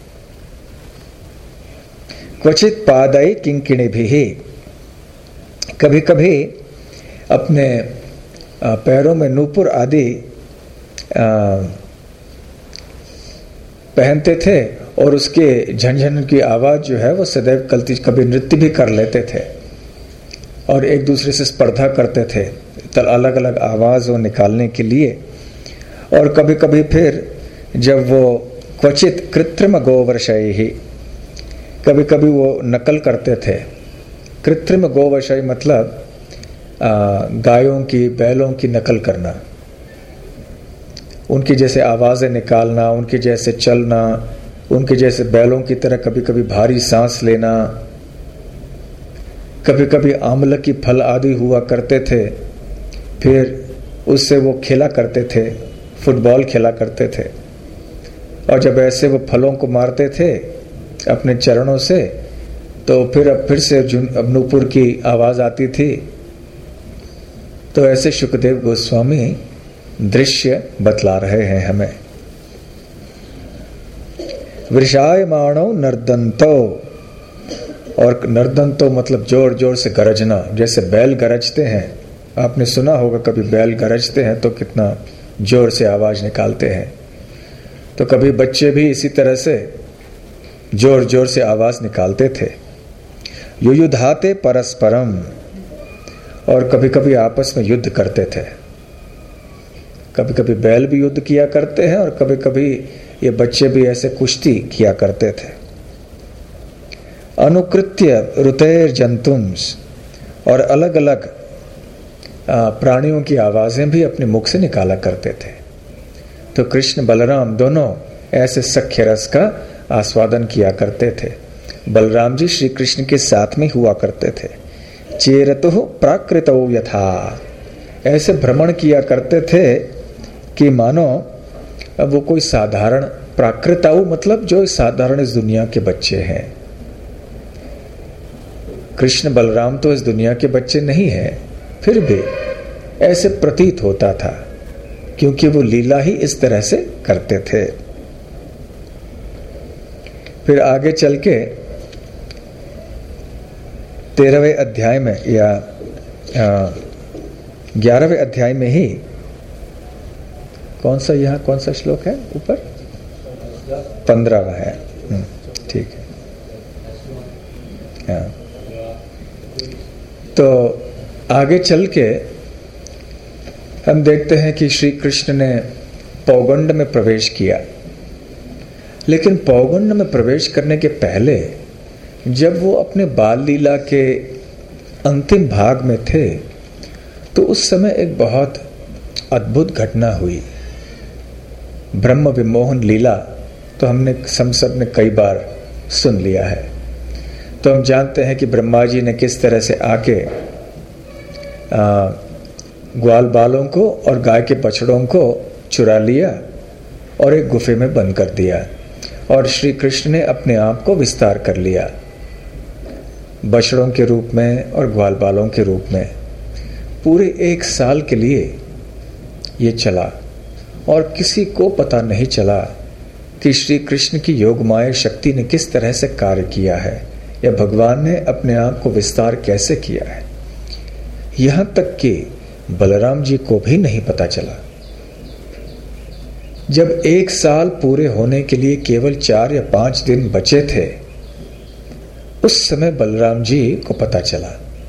क्वचित पादई किंकिणी भी, कभी कभी अपने पैरों में नूपुर आदि पहनते थे और उसके झनझन की आवाज जो है वो सदैव कलती, कभी नृत्य भी कर लेते थे और एक दूसरे से स्पर्धा करते थे अलग अलग आवाज वो निकालने के लिए। और कभी कभी फिर जब वो क्वचित कृत्रिम गोवर्षय ही, कभी कभी वो नकल करते थे। कृत्रिम गोवशय मतलब आ, गायों की, बैलों की नकल करना, उनकी जैसे आवाज़ें निकालना, उनके जैसे चलना, उनके जैसे बैलों की तरह कभी कभी भारी सांस लेना। कभी कभी आंवला की फल आदि हुआ करते थे, फिर उससे वो खेला करते थे, फुटबॉल खेला करते थे। और जब ऐसे वो फलों को मारते थे अपने चरणों से, तो फिर अब फिर से नूपुर की आवाज़ आती थी। तो ऐसे शुकदेव गोस्वामी दृश्य बतला रहे हैं हमें। वृषायमाणो नर्दंतो, और नर्दंतो मतलब जोर जोर से गरजना, जैसे बैल गरजते हैं। आपने सुना होगा कभी बैल गरजते हैं तो कितना जोर से आवाज निकालते हैं। तो कभी बच्चे भी इसी तरह से जोर जोर से आवाज निकालते थे। युयुधाते परस्परम, और कभी कभी आपस में युद्ध करते थे। कभी कभी बैल भी युद्ध किया करते हैं और कभी कभी ये बच्चे भी ऐसे कुश्ती किया करते थे। अनुकृत्य ऋतेर जंतुम्स, और अलग अलग प्राणियों की आवाजें भी अपने मुख से निकाला करते थे। तो कृष्ण बलराम दोनों ऐसे सख्य रस का आस्वादन किया करते थे। बलराम जी श्री कृष्ण के साथ में हुआ करते थे। चेरतुः प्राकृतौ यथा, ऐसे भ्रमण किया करते थे कि मानो अब वो कोई साधारण, प्राकृतौ मतलब जो साधारण इस दुनिया के बच्चे हैं। कृष्ण बलराम तो इस दुनिया के बच्चे नहीं हैं, फिर भी ऐसे प्रतीत होता था क्योंकि वो लीला ही इस तरह से करते थे। फिर आगे चल के तेरहवें अध्याय में या ग्यारहवें अध्याय में ही, कौन सा यहाँ कौन सा श्लोक है ऊपर? पंद्रहवा है, ठीक है। हाँ, तो आगे चल के हम देखते हैं कि श्री कृष्ण ने पौगंड में प्रवेश किया। लेकिन पौगंड में प्रवेश करने के पहले जब वो अपने बाल लीला के अंतिम भाग में थे, तो उस समय एक बहुत अद्भुत घटना हुई। ब्रह्म विमोहन लीला तो हमने हम सब ने कई बार सुन लिया है। तो हम जानते हैं कि ब्रह्मा जी ने किस तरह से आके आ, ग्वाल बालों को और गाय के बछड़ों को चुरा लिया और एक गुफे में बंद कर दिया, और श्री कृष्ण ने अपने आप को विस्तार कर लिया बछड़ों के रूप में और ग्वाल बालों के रूप में। पूरे एक साल के लिए ये चला और किसी को पता नहीं चला कि श्री कृष्ण की योगमाया शक्ति ने किस तरह से कार्य किया है या भगवान ने अपने आप को विस्तार कैसे किया है। यहां तक कि बलराम जी को भी नहीं पता चला। जब एक साल पूरे होने के लिए केवल चार या पांच दिन बचे थे, उस समय बलराम जी को पता चला।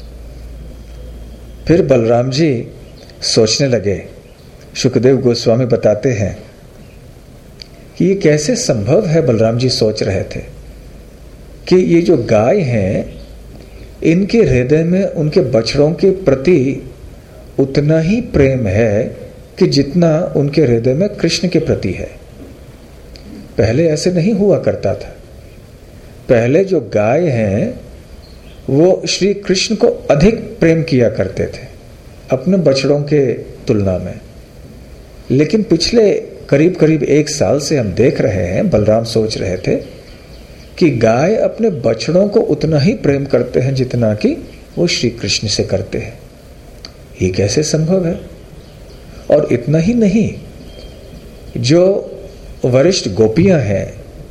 फिर बलराम जी सोचने लगे। शुकदेव गोस्वामी बताते हैं कि ये कैसे संभव है। बलराम जी सोच रहे थे कि ये जो गाय हैं, इनके हृदय में उनके बछड़ों के प्रति उतना ही प्रेम है कि जितना उनके हृदय में कृष्ण के प्रति है। पहले ऐसे नहीं हुआ करता था। पहले जो गाय हैं वो श्री कृष्ण को अधिक प्रेम किया करते थे अपने बछड़ों के तुलना में। लेकिन पिछले करीब करीब एक साल से हम देख रहे हैं, बलराम सोच रहे थे कि गाय अपने बछड़ों को उतना ही प्रेम करते हैं जितना कि वो श्री कृष्ण से करते हैं। ये कैसे संभव है? और इतना ही नहीं, जो वरिष्ठ गोपियां हैं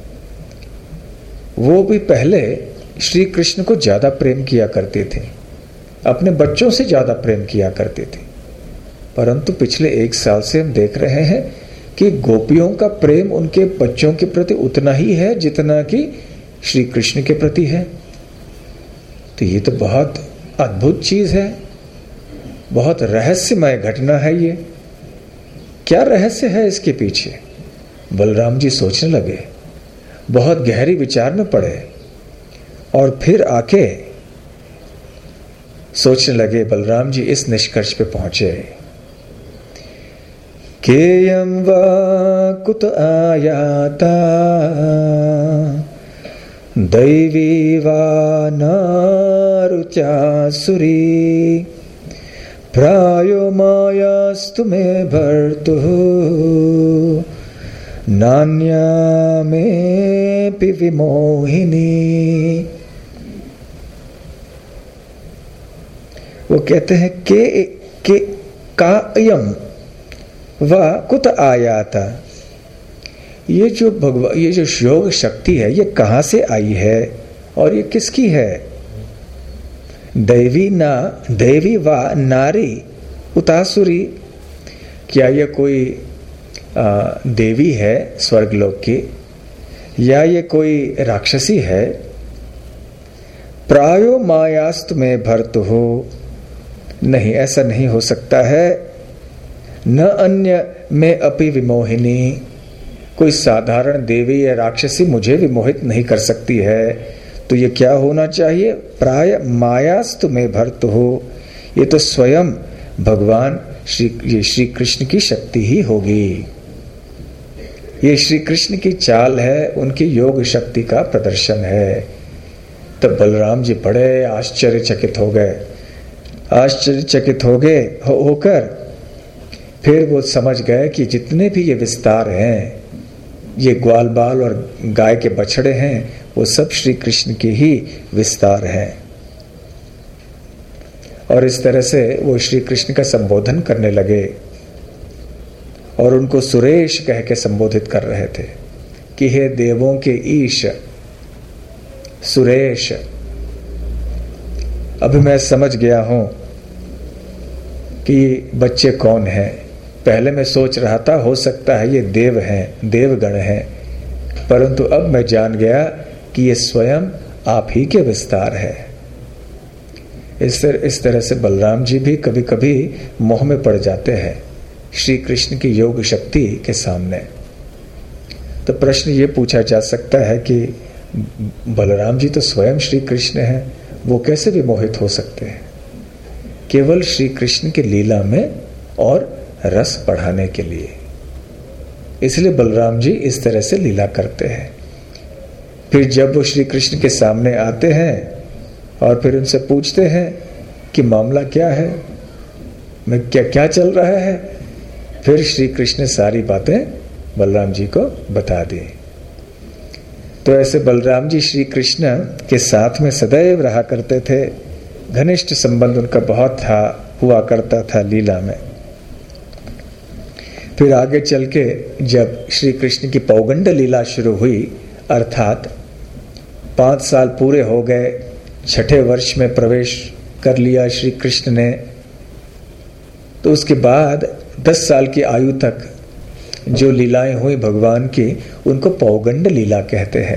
वो भी पहले श्री कृष्ण को ज्यादा प्रेम किया करते थे, अपने बच्चों से ज्यादा प्रेम किया करते थे। परंतु पिछले एक साल से हम देख रहे हैं कि गोपियों का प्रेम उनके बच्चों के प्रति उतना ही है जितना कि श्री कृष्ण के प्रति है। तो ये तो बहुत अद्भुत चीज है, बहुत रहस्यमय घटना है। ये क्या रहस्य है इसके पीछे? बलराम जी सोचने लगे, बहुत गहरी विचार में पड़े। और फिर आके सोचने लगे, बलराम जी इस निष्कर्ष पे पहुंचे, केयं वा कुत आयाता दैवी वा नारुचासुरी प्रायो मायास्तु मे भर्तुः नान्या मेऽपि विमोहिनी। वो कहते हैं के के कायम व कुत आयाता, ये जो भगवान ये जो योग शक्ति है ये कहां से आई है और ये किसकी है? दैवी ना देवी व नारी उतासुरी, क्या ये कोई आ, देवी है स्वर्गलोक की या ये कोई राक्षसी है? प्रायो मायास्त में भर्त हो, नहीं ऐसा नहीं हो सकता है। न अन्य में अपि विमोहिनी, कोई साधारण देवी या राक्षसी मुझे विमोहित नहीं कर सकती है। तो ये क्या होना चाहिए? प्राय मायास्तु में भर्त हो, ये तो स्वयं भगवान श्री ये श्री कृष्ण की शक्ति ही होगी। ये श्री कृष्ण की चाल है, उनकी योग शक्ति का प्रदर्शन है। तब बलराम जी बड़े आश्चर्यचकित हो गए। आश्चर्यचकित हो गए हो, होकर फिर वो समझ गए कि जितने भी ये विस्तार हैं, ये ग्वाल बाल और गाय के बछड़े हैं, वो सब श्री कृष्ण के ही विस्तार हैं। और इस तरह से वो श्री कृष्ण का संबोधन करने लगे और उनको सुरेश कह के संबोधित कर रहे थे कि हे देवों के ईश सुरेश। अभी मैं समझ गया हूं कि बच्चे कौन हैं। पहले मैं सोच रहा था हो सकता है ये देव हैं, देवगण हैं, परंतु अब मैं जान गया कि ये स्वयं आप ही के विस्तार है। इस तरह इस तरह से बलराम जी भी कभी कभी मोह में पड़ जाते हैं श्री कृष्ण की योग शक्ति के सामने। तो प्रश्न ये पूछा जा सकता है कि बलराम जी तो स्वयं श्री कृष्ण हैं, वो कैसे विमोहित हो सकते हैं? केवल श्री कृष्ण की लीला में और रस बढ़ाने के लिए। इसलिए बलराम जी इस तरह से लीला करते हैं। फिर जब वो श्री कृष्ण के सामने आते हैं और फिर उनसे पूछते हैं कि मामला क्या है, मैं क्या क्या चल रहा है, फिर श्री कृष्ण ने सारी बातें बलराम जी को बता दी। तो ऐसे बलराम जी श्री कृष्ण के साथ में सदैव रहा करते थे। घनिष्ठ संबंध उनका बहुत था, हुआ करता था लीला में। फिर आगे चल के जब श्री कृष्ण की पौगंड लीला शुरू हुई, अर्थात पांच साल पूरे हो गए, छठे वर्ष में प्रवेश कर लिया श्री कृष्ण ने, तो उसके बाद दस साल की आयु तक जो लीलाएं हुई भगवान की, उनको पौगंड लीला कहते हैं।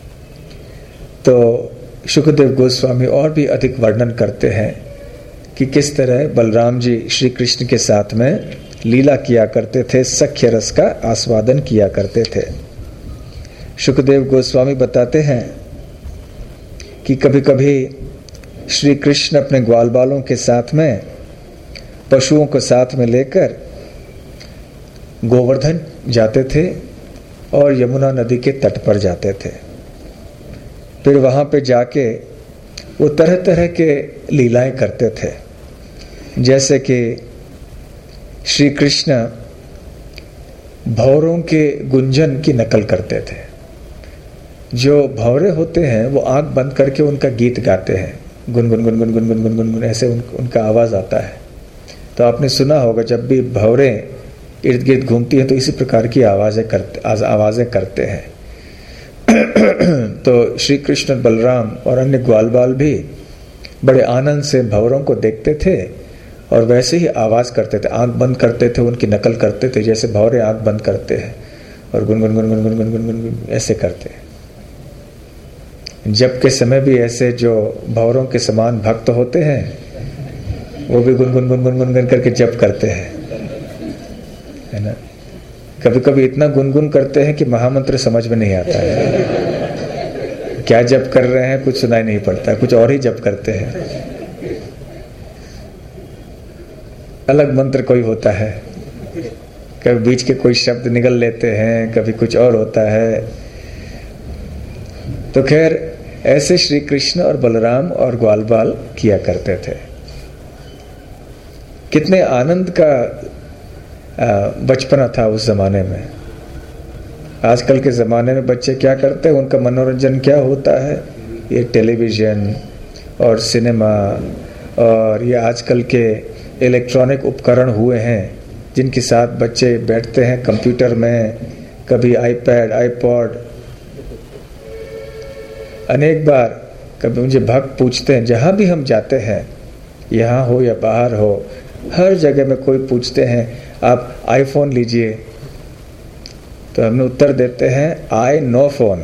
तो शुकदेव गोस्वामी और भी अधिक वर्णन करते हैं कि किस तरह बलराम जी श्री कृष्ण के साथ में लीला किया करते थे, सख्य रस का आस्वादन किया करते थे। शुकदेव गोस्वामी बताते हैं कि कभी कभी श्री कृष्ण अपने ग्वाल बालों के साथ में पशुओं को साथ में लेकर गोवर्धन जाते थे और यमुना नदी के तट पर जाते थे। फिर वहां पे जाके वो तरह तरह के लीलाएं करते थे, जैसे कि श्री कृष्ण भौरों के गुंजन की नकल करते थे। जो भौरे होते हैं वो आंख बंद करके उनका गीत गाते हैं, गुनगुन गुनगुन गुनगुन गुनगुन गुनगुन ऐसे उन, उनका आवाज आता है। तो आपने सुना होगा जब भी भौरे इर्द गिर्द घूमती है तो इसी प्रकार की आवाजें करते आवाजें करते हैं। तो श्री कृष्ण बलराम और अन्य ग्वाल बाल भी बड़े आनंद से भौरों को देखते थे और वैसे ही आवाज करते थे, आंख बंद करते थे, उनकी नकल करते थे जैसे भौरे आंख बंद करते हैं और गुनगुन गुनगुन गुनगुन गुनगुन ऐसे करते हैं। जब के समय भी ऐसे जो भौरों के समान भक्त होते हैं वो भी गुनगुन गुनगुन गुनगुन करके जप करते हैं, है ना। कभी कभी इतना गुनगुन करते हैं कि महामंत्र समझ में नहीं आता है, क्या जप कर रहे हैं कुछ सुनाई नहीं पड़ता, कुछ और ही जप करते हैं। अलग मंत्र कोई होता है, कभी बीच के कोई शब्द निकल लेते हैं, कभी कुछ और होता है। तो खैर ऐसे श्री कृष्ण और बलराम और ग्वाल बाल किया करते थे। कितने आनंद का बचपना था उस जमाने में। आजकल के ज़माने में बच्चे क्या करते हैं, उनका मनोरंजन क्या होता है, ये टेलीविज़न और सिनेमा और ये आजकल के इलेक्ट्रॉनिक उपकरण हुए हैं जिनके साथ बच्चे बैठते हैं कंप्यूटर में, कभी आईपैड, आईपॉड। अनेक बार कभी मुझे भक्त पूछते हैं, जहाँ भी हम जाते हैं, यहाँ हो या बाहर हो, हर जगह में कोई पूछते हैं आप आईफोन लीजिए, तो हमने उत्तर देते हैं आई नो फोन।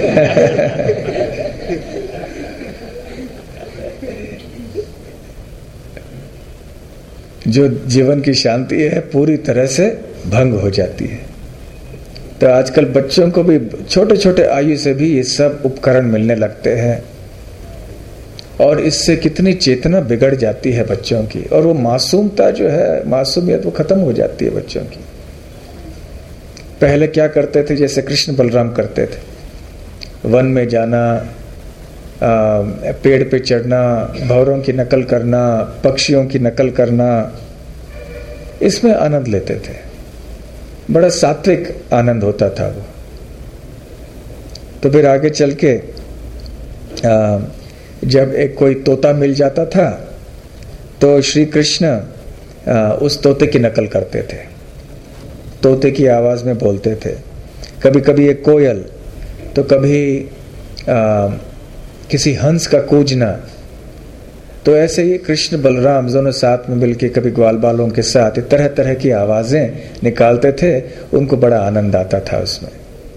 जो जीवन की शांति है पूरी तरह से भंग हो जाती है। तो आजकल बच्चों को भी छोटे छोटे आयु से भी ये सब उपकरण मिलने लगते हैं और इससे कितनी चेतना बिगड़ जाती है बच्चों की, और वो मासूमता जो है, मासूमियत वो खत्म हो जाती है बच्चों की। पहले क्या करते थे, जैसे कृष्ण बलराम करते थे, वन में जाना, आ, पेड़ पे चढ़ना, भंवरों की नकल करना, पक्षियों की नकल करना, इसमें आनंद लेते थे। बड़ा सात्विक आनंद होता था वो। तो फिर आगे चल के आ, जब एक कोई तोता मिल जाता था तो श्री कृष्ण उस तोते की नकल करते थे, तोते की आवाज में बोलते थे। कभी कभी एक कोयल, तो कभी आ, किसी हंस का कूजना। तो ऐसे ही कृष्ण बलराम दोनों साथ में मिलके कभी ग्वाल बालों के साथ तरह तरह की आवाजें निकालते थे। उनको बड़ा आनंद आता था उसमें।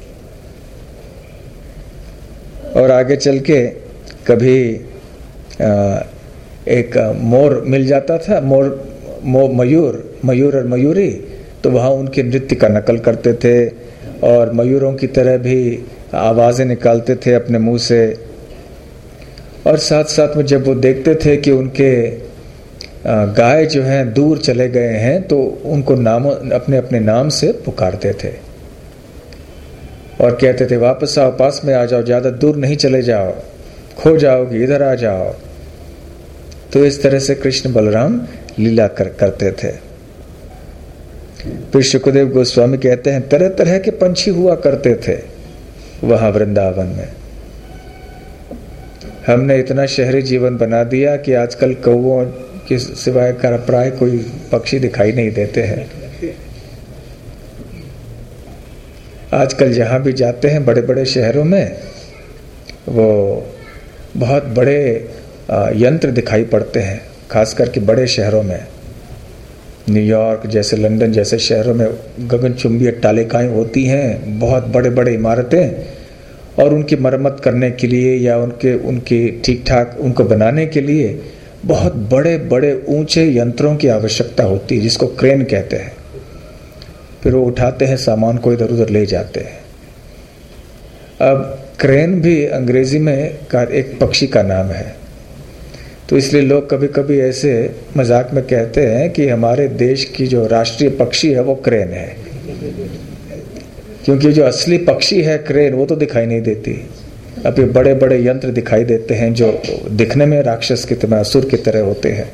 और आगे चल के कभी आ, एक मोर मिल जाता था, मोर मो, मयूर मयूर और मयूरी, तो वहाँ उनके नृत्य का नकल करते थे और मयूरों की तरह भी आवाज़ें निकालते थे अपने मुंह से। और साथ साथ में जब वो देखते थे कि उनके गाय जो हैं दूर चले गए हैं, तो उनको नाम अपने अपने नाम से पुकारते थे और कहते थे वापस आओ, पास में आ जाओ, ज़्यादा दूर नहीं चले जाओ, खो जाओगे, इधर आ जाओ। तो इस तरह से कृष्ण बलराम लीला कर, करते थे। फिर शुकदेव गोस्वामी कहते हैं तरह तरह के पंछी हुआ करते थे वहां वृंदावन में। हमने इतना शहरी जीवन बना दिया कि आजकल कौओं के सिवाय का प्राय कोई पक्षी दिखाई नहीं देते हैं। आजकल जहां भी जाते हैं बड़े बड़े शहरों में, वो बहुत बड़े यंत्र दिखाई पड़ते हैं, खास करके बड़े शहरों में, न्यूयॉर्क जैसे, लंदन जैसे शहरों में गगनचुंबी अट्टालिकाएं होती हैं, बहुत बड़े बड़े इमारतें, और उनकी मरम्मत करने के लिए या उनके उनकी ठीक ठाक उनको बनाने के लिए बहुत बड़े बड़े ऊंचे यंत्रों की आवश्यकता होती है, जिसको क्रेन कहते हैं। फिर वो उठाते हैं सामान को, इधर उधर ले जाते हैं। अब क्रेन भी अंग्रेजी में एक पक्षी का नाम है, तो इसलिए लोग कभी कभी ऐसे मजाक में कहते हैं कि हमारे देश की जो राष्ट्रीय पक्षी है वो क्रेन है, क्योंकि जो असली पक्षी है क्रेन, वो तो दिखाई नहीं देती। अब ये बड़े बड़े यंत्र दिखाई देते हैं जो दिखने में राक्षस की तरह, असुर की तरह होते हैं,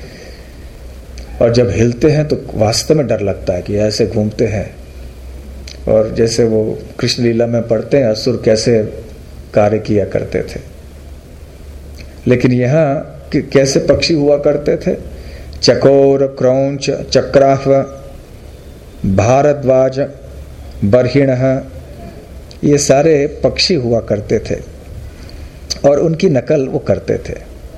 और जब हिलते हैं तो वास्तव में डर लगता है कि ऐसे घूमते हैं। और जैसे वो कृष्ण लीला में पढ़ते हैं असुर कैसे कार्य किया करते थे। लेकिन यहाँ कैसे पक्षी हुआ करते थे? चकोर, क्रौंच, चक्राह, भारद्वाज, बर्हिण, ये सारे पक्षी हुआ करते थे और उनकी नकल वो करते थे।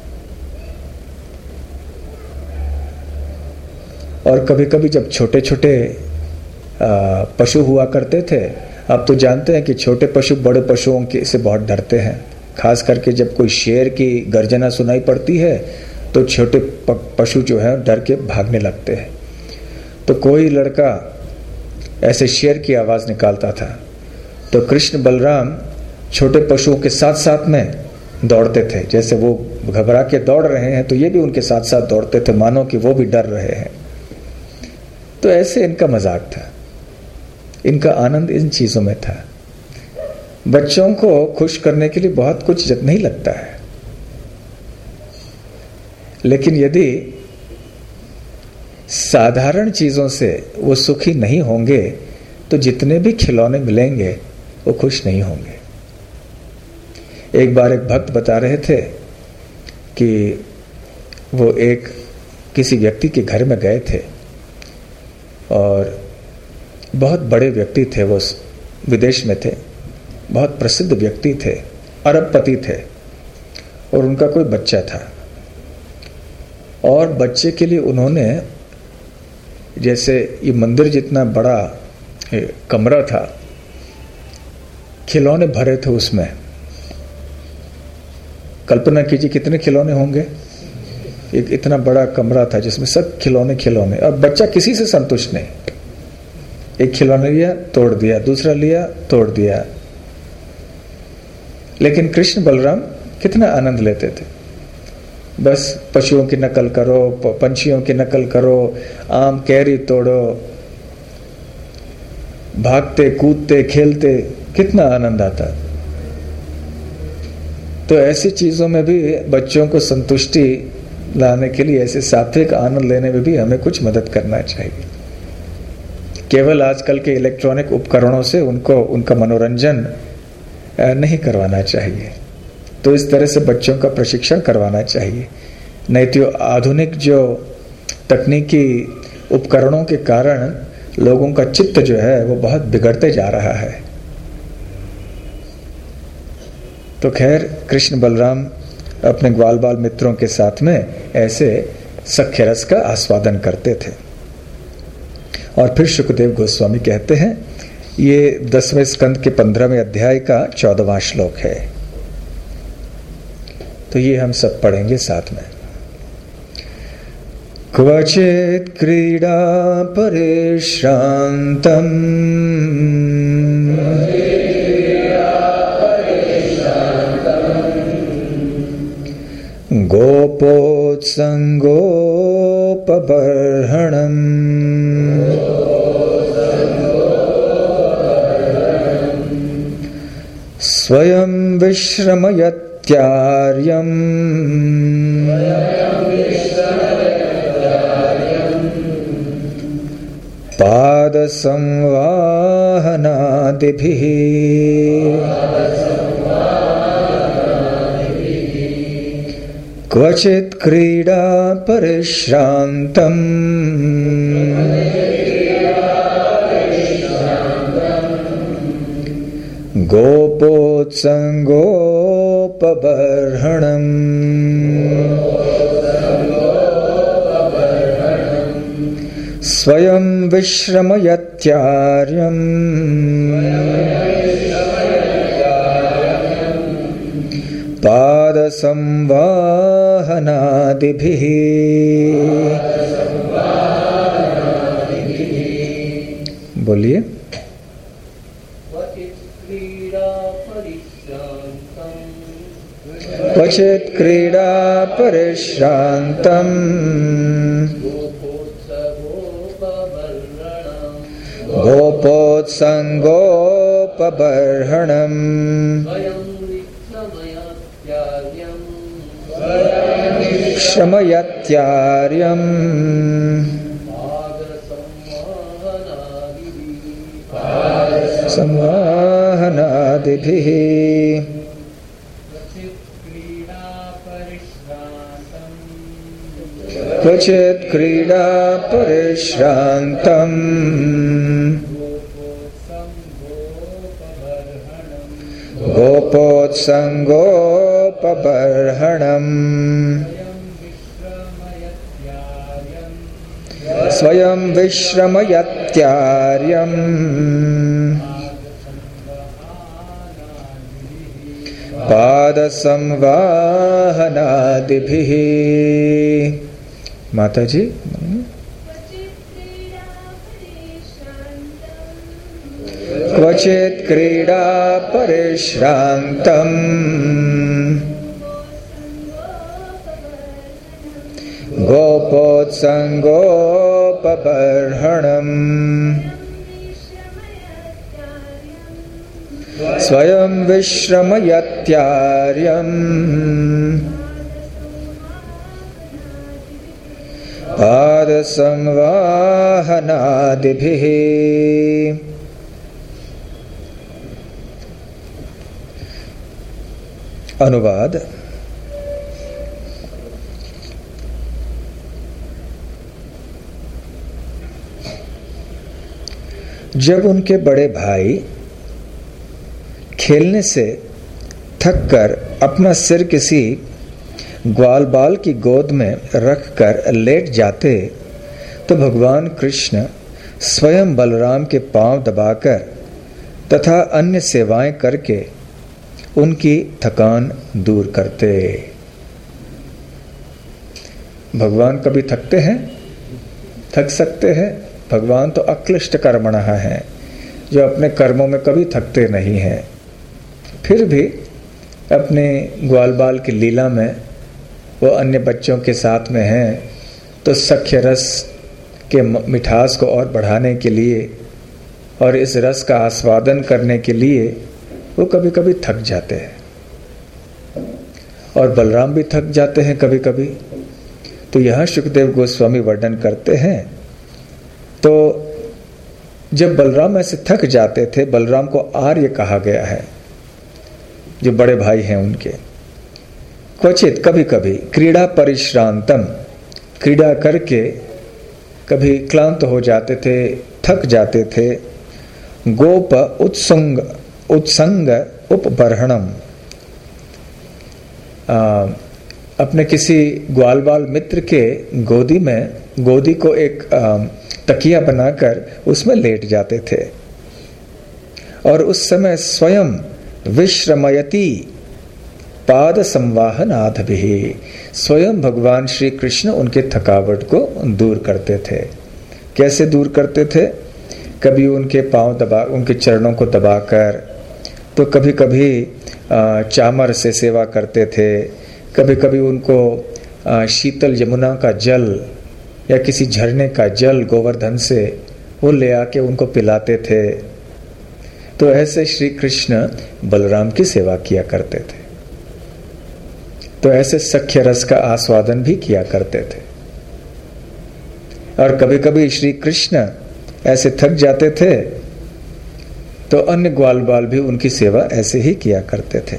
और कभी कभी जब छोटे छोटे पशु हुआ करते थे, अब तो जानते हैं कि छोटे पशु बड़े पशुओं के से बहुत डरते हैं। खास करके जब कोई शेर की गर्जना सुनाई पड़ती है तो छोटे पशु जो है डर के भागने लगते हैं। तो कोई लड़का ऐसे शेर की आवाज़ निकालता था, तो कृष्ण बलराम छोटे पशुओं के साथ साथ में दौड़ते थे, जैसे वो घबरा के दौड़ रहे हैं तो ये भी उनके साथ साथ दौड़ते थे, मानो कि वो भी डर रहे हैं। तो ऐसे इनका मजाक था, इनका आनंद इन चीजों में था। बच्चों को खुश करने के लिए बहुत कुछ नहीं लगता है, लेकिन यदि साधारण चीजों से वो सुखी नहीं होंगे तो जितने भी खिलौने मिलेंगे वो खुश नहीं होंगे। एक बार एक भक्त बता रहे थे कि वो एक किसी व्यक्ति के घर में गए थे और बहुत बड़े व्यक्ति थे, वो विदेश में थे, बहुत प्रसिद्ध व्यक्ति थे, अरबपति थे, और उनका कोई बच्चा था। और बच्चे के लिए उन्होंने, जैसे ये मंदिर जितना बड़ा कमरा था, खिलौने भरे थे उसमें। कल्पना कीजिए कितने खिलौने होंगे। एक इतना बड़ा कमरा था जिसमें सब खिलौने खिलौने, और बच्चा किसी से संतुष्ट नहीं। एक खिलौने लिया तोड़ दिया, दूसरा लिया तोड़ दिया। लेकिन कृष्ण बलराम कितना आनंद लेते थे। बस पशुओं की नकल करो, पंछियों की नकल करो, आम कैरी तोड़ो, भागते कूदते खेलते, कितना आनंद आता। तो ऐसी चीजों में भी बच्चों को संतुष्टि लाने के लिए, ऐसे सात्विक आनंद लेने में भी हमें कुछ मदद करना चाहिए। केवल आजकल के इलेक्ट्रॉनिक उपकरणों से उनको उनका मनोरंजन नहीं करवाना चाहिए। तो इस तरह से बच्चों का प्रशिक्षण करवाना चाहिए। नहीं तो आधुनिक जो तकनीकी उपकरणों के कारण लोगों का चित्त जो है वो बहुत बिगड़ते जा रहा है। तो खैर, कृष्ण बलराम अपने ग्वाल बाल मित्रों के साथ में ऐसे सख्य रस का आस्वादन करते थे। और फिर शुकदेव गोस्वामी कहते हैं, ये दसवें स्कंद के पंद्रहवें अध्याय का चौदहवां श्लोक है। तो ये हम सब पढ़ेंगे साथ में। क्वचित् क्रीडा परिश्रान्तम् गोपोत्संगोपबर्हणम् स्वयं विश्रमयत्यार्यम् पादसंवाहनादिभिः क्वचित् क्रीडा परिश्रान्तम् गोपोत्संगोपबर्हणम् स्वयं विश्रमयत्यार्यम् पादसंवाहनादिभिः। बोलिए। क्वचित् क्रीडा परिश्रान्तम् गोपोत्संगोपबर्हणम् श्रमयत्यार्यम् संवाहनादिभिः। क्वचित् क्रीडा परिश्रान्तम् गोपोत्संगोपबर्हणम् स्वयं विश्रमयत्यार्यम् पादसंवाहनादिभिः। माता जी, क्वचित् क्रीडा परिश्रान्तम् गोपोत्सङ्गोपबर्हणम् स्वयं विश्रमयत्यार्यम् पादसंवाहनादिभिः। अनुवाद। जब उनके बड़े भाई खेलने से थककर अपना सिर किसी ग्वाल बाल की गोद में रखकर लेट जाते तो भगवान कृष्ण स्वयं बलराम के पांव दबाकर तथा अन्य सेवाएं करके उनकी थकान दूर करते। भगवान कभी थकते हैं? थक सकते हैं? भगवान तो अक्लिष्ट कर्मणः हैं, जो अपने कर्मों में कभी थकते नहीं हैं। फिर भी अपने ग्वाल बाल की लीला में वो अन्य बच्चों के साथ में हैं, तो सख्य रस के मिठास को और बढ़ाने के लिए और इस रस का आस्वादन करने के लिए वो कभी कभी थक जाते हैं। और बलराम भी थक जाते हैं कभी कभी। तो यहाँ सुखदेव गोस्वामी वर्णन करते हैं, तो जब बलराम ऐसे थक जाते थे, बलराम को आर्य कहा गया है, जो बड़े भाई हैं उनके। क्वचित कभी कभी क्रीड़ा परिश्रांतम, क्रीड़ा करके कभी क्लांत हो जाते थे, थक जाते थे। गोप उत्संग उत्संग उपबर्हणम, अपने किसी ग्वाल बाल मित्र के गोदी में गोदी को एक आ, तकिया बनाकर उसमें लेट जाते थे और उस समय स्वयं विश्रमयति पाद संवाहनादिभिः, स्वयं भगवान श्री कृष्ण उनके थकावट को दूर करते थे। कैसे दूर करते थे? कभी उनके पांव दबा, उनके चरणों को दबाकर, तो कभी कभी चामर से सेवा करते थे, कभी कभी उनको शीतल यमुना का जल या किसी झरने का जल गोवर्धन से वो ले आके उनको पिलाते थे। तो ऐसे श्री कृष्ण बलराम की सेवा किया करते थे। तो ऐसे सख्य रस का आस्वादन भी किया करते थे। और कभी कभी श्री कृष्ण ऐसे थक जाते थे तो अन्य ग्वाल बाल भी उनकी सेवा ऐसे ही किया करते थे।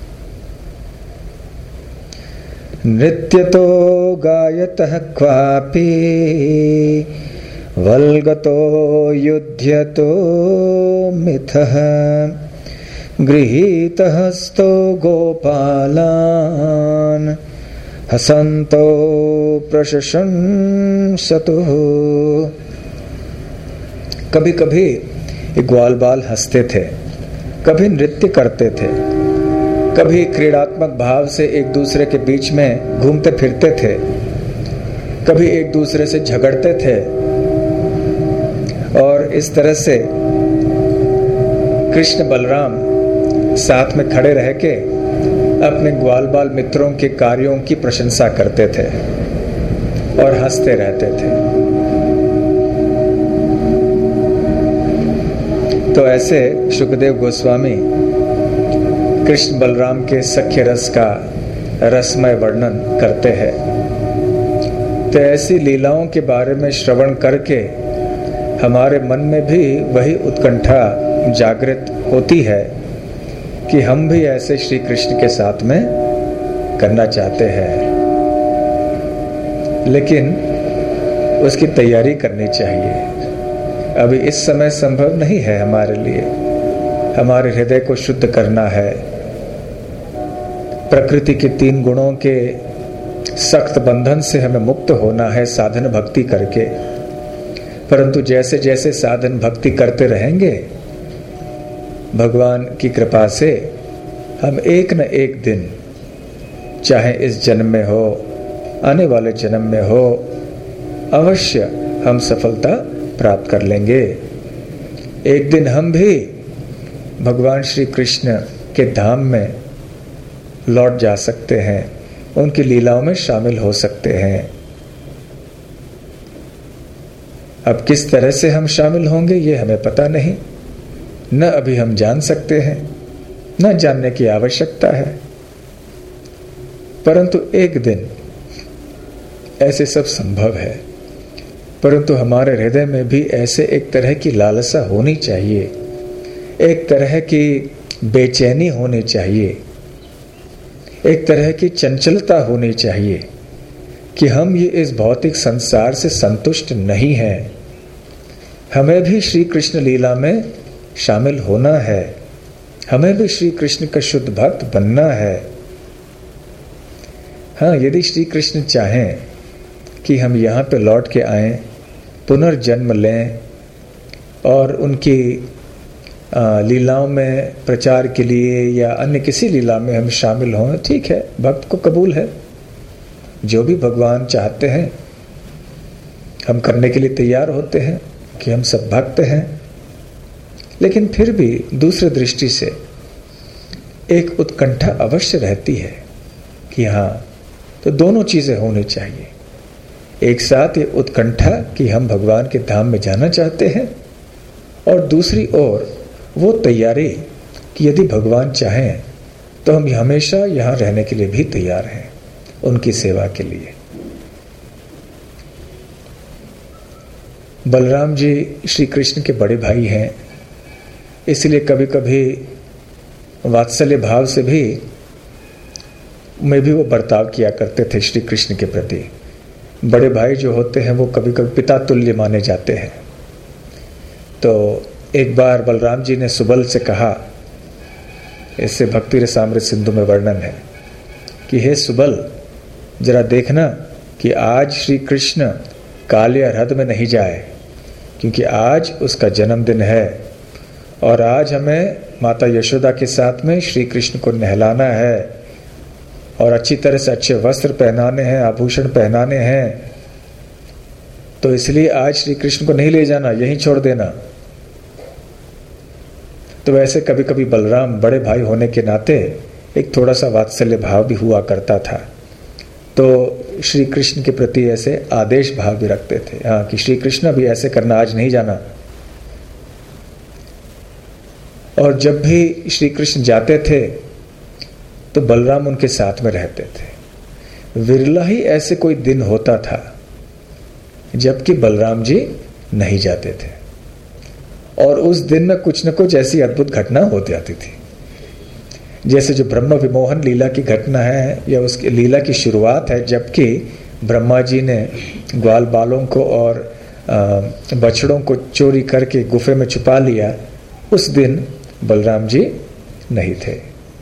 नृत्यतो गायतः क्वापि वल्गतो युध्यतो मिथः गृहीतः हस्तो गोपालान् हसन्तो प्रशंसतुः। कभी कभी ग्वाल बाल हंसते थे, कभी नृत्य करते थे, कभी क्रीड़ात्मक भाव से एक दूसरे के बीच में घूमते फिरते थे, कभी एक दूसरे से झगड़ते थे। और इस तरह से कृष्ण बलराम साथ में खड़े रह के अपने ग्वाल बाल मित्रों के कार्यों की प्रशंसा करते थे और हंसते रहते थे। तो ऐसे सुखदेव गोस्वामी कृष्ण बलराम के सख्य रस का रसमय वर्णन करते हैं। तो ऐसी लीलाओं के बारे में श्रवण करके हमारे मन में भी वही उत्कंठा जागृत होती है कि हम भी ऐसे श्री कृष्ण के साथ में करना चाहते हैं, लेकिन उसकी तैयारी करनी चाहिए। अभी इस समय संभव नहीं है हमारे लिए। हमारे हृदय को शुद्ध करना है, प्रकृति के तीन गुणों के सख्त बंधन से हमें मुक्त होना है साधन भक्ति करके। परंतु जैसे जैसे साधन भक्ति करते रहेंगे, भगवान की कृपा से हम एक न एक दिन, चाहे इस जन्म में हो, आने वाले जन्म में हो, अवश्य हम सफलता प्राप्त कर लेंगे। एक दिन हम भी भगवान श्री कृष्ण के धाम में लौट जा सकते हैं, उनकी लीलाओं में शामिल हो सकते हैं। अब किस तरह से हम शामिल होंगे ये हमें पता नहीं, न अभी हम जान सकते हैं, न जानने की आवश्यकता है। परंतु एक दिन ऐसे सब संभव है। परंतु हमारे हृदय में भी ऐसे एक तरह की लालसा होनी चाहिए, एक तरह की बेचैनी होनी चाहिए, एक तरह की चंचलता होनी चाहिए कि हम ये इस भौतिक संसार से संतुष्ट नहीं हैं। हमें भी श्री कृष्ण लीला में शामिल होना है, हमें भी श्री कृष्ण का शुद्ध भक्त बनना है। हाँ, यदि श्री कृष्ण चाहें कि हम यहाँ पे लौट के आएं, पुनर्जन्म लें और उनकी लीलाओं में प्रचार के लिए या अन्य किसी लीला में हम शामिल हों, ठीक है, भक्त को कबूल है। जो भी भगवान चाहते हैं हम करने के लिए तैयार होते हैं कि हम सब भक्त हैं। लेकिन फिर भी दूसरी दृष्टि से एक उत्कंठा अवश्य रहती है कि हाँ, तो दोनों चीजें होनी चाहिए। एक साथ ये उत्कंठा कि हम भगवान के धाम में जाना चाहते हैं, और दूसरी ओर वो तैयारी कि यदि भगवान चाहें तो हम हमेशा यहां रहने के लिए भी तैयार हैं, उनकी सेवा के लिए। बलराम जी श्री कृष्ण के बड़े भाई हैं, इसलिए कभी कभी वात्सल्य भाव से भी में भी वो बर्ताव किया करते थे श्री कृष्ण के प्रति। बड़े भाई जो होते हैं वो कभी कभी पिता तुल्य माने जाते हैं। तो एक बार बलराम जी ने सुबल से कहा, इससे भक्ति रसामृत सिंधु में वर्णन है कि हे सुबल, जरा देखना कि आज श्री कृष्ण काल या रथ में नहीं जाए, क्योंकि आज उसका जन्मदिन है और आज हमें माता यशोदा के साथ में श्री कृष्ण को नहलाना है और अच्छी तरह से अच्छे वस्त्र पहनाने हैं, आभूषण पहनाने हैं। तो इसलिए आज श्री कृष्ण को नहीं ले जाना, यहीं छोड़ देना। तो वैसे कभी कभी बलराम बड़े भाई होने के नाते एक थोड़ा सा वात्सल्य भाव भी हुआ करता था। तो श्री कृष्ण के प्रति ऐसे आदेश भाव भी रखते थे, हाँ, कि श्री कृष्ण भी ऐसे करना, आज नहीं जाना। और जब भी श्री कृष्ण जाते थे तो बलराम उनके साथ में रहते थे। विरला ही ऐसे कोई दिन होता था जबकि बलराम जी नहीं जाते थे, और उस दिन में कुछ न कुछ ऐसी अद्भुत घटना हो जाती थी। जैसे जो ब्रह्म विमोहन लीला की घटना है, या उसकी लीला की शुरुआत है, जबकि ब्रह्मा जी ने ग्वाल बालों को और बछड़ों को चोरी करके गुफे में छुपा लिया। उस दिन बलराम जी नहीं थे।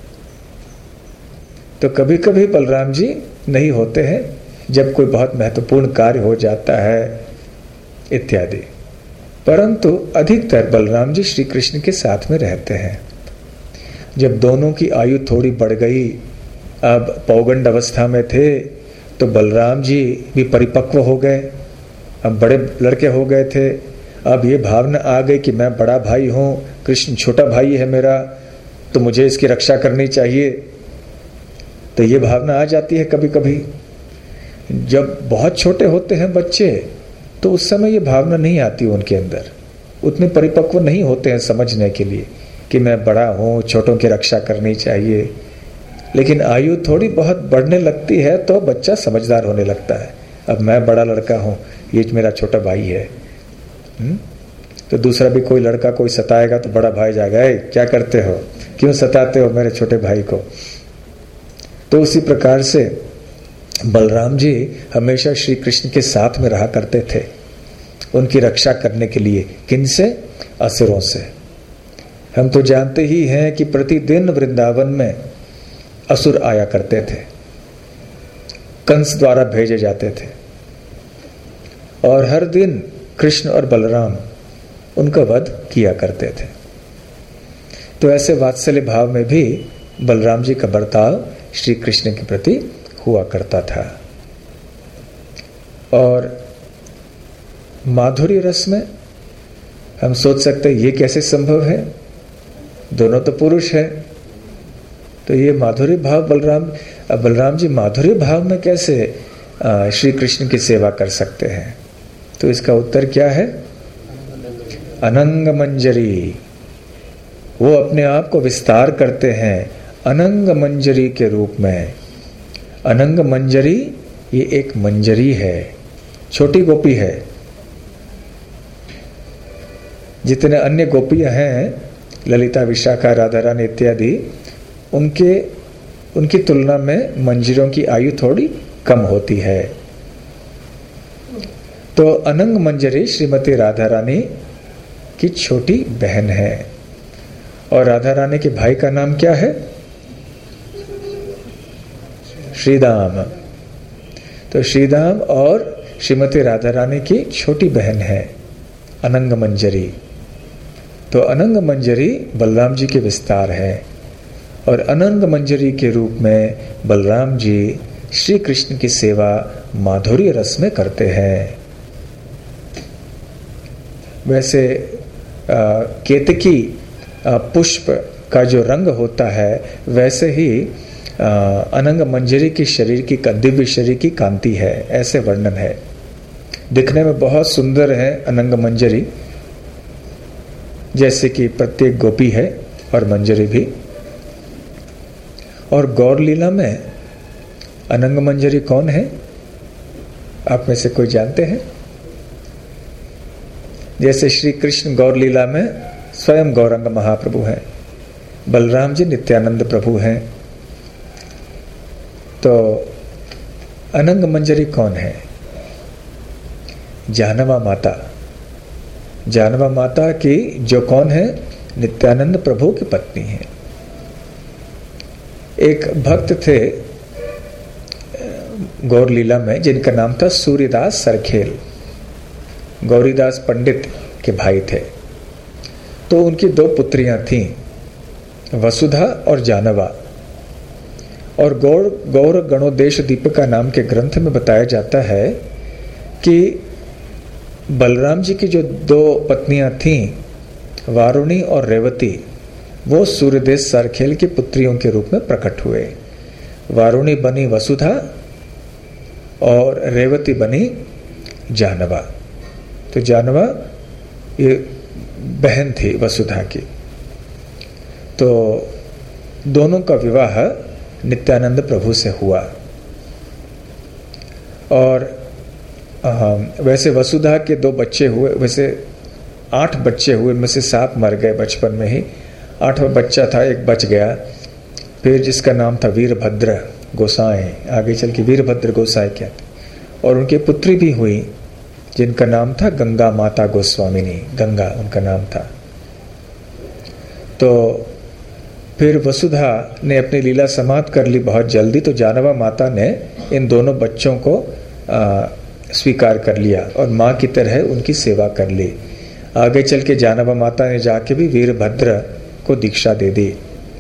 तो कभी कभी बलराम जी नहीं होते हैं जब कोई बहुत महत्वपूर्ण कार्य हो जाता है इत्यादि, परंतु अधिकतर बलराम जी श्री कृष्ण के साथ में रहते हैं। जब दोनों की आयु थोड़ी बढ़ गई, अब पौगंड अवस्था में थे, तो बलराम जी भी परिपक्व हो गए, अब बड़े लड़के हो गए थे। अब ये भावना आ गई कि मैं बड़ा भाई हूँ, कृष्ण छोटा भाई है मेरा, तो मुझे इसकी रक्षा करनी चाहिए। तो ये भावना आ जाती है कभी कभी। जब बहुत छोटे होते हैं बच्चे तो उस समय ये भावना नहीं आती उनके अंदर, उतने परिपक्व नहीं होते हैं समझने के लिए कि मैं बड़ा हूँ, छोटों की रक्षा करनी चाहिए। लेकिन आयु थोड़ी बहुत बढ़ने लगती है तो बच्चा समझदार होने लगता है। अब मैं बड़ा लड़का हूँ, ये मेरा छोटा भाई है। हुँ? तो दूसरा भी कोई लड़का कोई सताएगा तो बड़ा भाई जाएगा, ए, क्या करते हो, क्यों सताते हो मेरे छोटे भाई को। तो उसी प्रकार से बलराम जी हमेशा श्री कृष्ण के साथ में रहा करते थे, उनकी रक्षा करने के लिए। किनसे? असुरों से। हम तो जानते ही हैं कि प्रतिदिन वृंदावन में असुर आया करते थे, कंस द्वारा भेजे जाते थे, और हर दिन कृष्ण और बलराम उनका वध किया करते थे। तो ऐसे वात्सल्य भाव में भी बलराम जी का बर्ताव श्री कृष्ण के प्रति हुआ करता था। और माधुर्य रस में हम सोच सकते हैं ये कैसे संभव है। दोनों तो पुरुष हैं। तो ये माधुर्य भाव बलराम बलराम जी माधुर्य भाव में कैसे श्री कृष्ण की सेवा कर सकते हैं? तो इसका उत्तर क्या है? अनंग मंजरी। वो अपने आप को विस्तार करते हैं अनंग मंजरी के रूप में। अनंग मंजरी ये एक मंजरी है, छोटी गोपी है। जितने अन्य गोपियां हैं, ललिता, विशाखा, राधा रानी इत्यादि, उनके उनकी तुलना में मंजरों की आयु थोड़ी कम होती है। तो अनंग मंजरी श्रीमती राधा रानी की छोटी बहन है। और राधा रानी के भाई का नाम क्या है? श्रीदाम। तो श्रीदाम और श्रीमती राधा रानी की छोटी बहन है अनंग मंजरी। तो अनंग मंजरी बलराम जी के विस्तार है और अनंग मंजरी के रूप में बलराम जी श्री कृष्ण की सेवा माधुर्य रस में करते हैं। वैसे आ, केतकी आ, पुष्प का जो रंग होता है, वैसे ही आ, अनंग मंजरी की शरीर की दिव्य शरीर की कांति है, ऐसे वर्णन है। दिखने में बहुत सुंदर है अनंग मंजरी, जैसे कि प्रत्येक गोपी है और मंजरी भी। और गौर लीला में अनंग मंजरी कौन है? आप में से कोई जानते हैं? जैसे श्री कृष्ण गौर लीला में स्वयं गौरंग महाप्रभु हैं, बलराम जी नित्यानंद प्रभु हैं। तो अनंग मंजरी कौन है? जानवा माता। जानवा माता की जो कौन है? नित्यानंद प्रभु की पत्नी है। एक भक्त थे गौर लीला में जिनका नाम था सूर्यदास सरखेल। गौरीदास पंडित के भाई थे। तो उनकी दो पुत्रियां थीं, वसुधा और जानवा। और गौर गौर गणोदेश दीपिका नाम के ग्रंथ में बताया जाता है कि बलराम जी की जो दो पत्नियां थीं, वारुणी और रेवती, वो सूर्यदेश सरखेल की पुत्रियों के रूप में प्रकट हुए। वारुणी बनी वसुधा और रेवती बनी जानवा। तो जानवा ये बहन थी वसुधा की। तो दोनों का विवाह नित्यानंद प्रभु से हुआ। और आ, वैसे वसुधा के दो बच्चे हुए, वैसे आठ बच्चे हुए, में से सात मर गए बचपन में ही। आठवां बच्चा था, एक बच गया, फिर जिसका नाम था वीरभद्र गोसाई। आगे चल के वीरभद्र गोसाई क्या थे। और उनकी पुत्री भी हुई जिनका नाम था गंगा माता गोस्वामिनी। गंगा उनका नाम था। तो फिर वसुधा ने अपनी लीला समाप्त कर ली बहुत जल्दी। तो जानवा माता ने इन दोनों बच्चों को आ, स्वीकार कर लिया और माँ की तरह उनकी सेवा कर ली। आगे चल के जानवा माता ने जाके भी वीरभद्र को दीक्षा दे दी।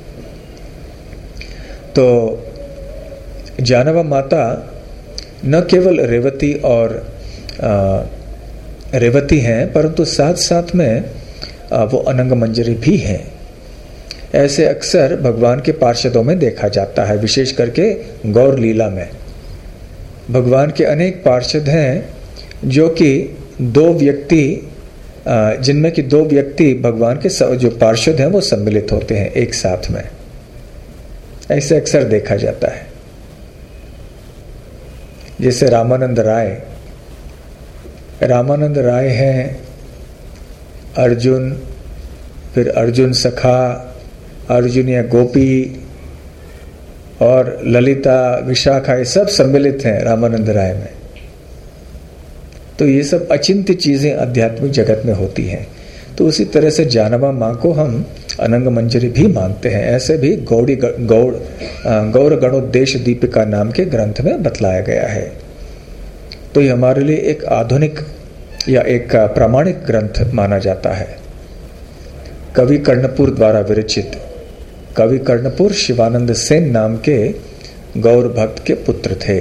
तो जानवा माता न केवल रेवती और आ, रेवती हैं, परंतु साथ साथ में आ, वो अनंग मंजरी भी हैं। ऐसे अक्सर भगवान के पार्षदों में देखा जाता है, विशेष करके गौर लीला में। भगवान के अनेक पार्षद हैं जो कि दो व्यक्ति, जिनमें कि दो व्यक्ति भगवान के जो पार्षद हैं वो सम्मिलित होते हैं एक साथ में। ऐसे अक्सर देखा जाता है। जैसे रामानंद राय रामानंद राय हैं, अर्जुन, फिर अर्जुन सखा, अर्जुन या गोपी और ललिता, विशाखा, ये सब सम्मिलित हैं रामानंद राय में। तो ये सब अचिंत्य चीजें आध्यात्मिक जगत में होती हैं। तो उसी तरह से जानवा माँ को हम अनंग मंजरी भी मानते हैं। ऐसे भी गौड़ी गौड़ गौर गणोदेश दीपिका नाम के ग्रंथ में बतलाया गया है। तो ये हमारे लिए एक आधुनिक या एक प्रामाणिक ग्रंथ माना जाता है। कवि कर्णपुर द्वारा विरचित। कवि कर्णपुर शिवानंद सेन नाम के गौर भक्त के पुत्र थे।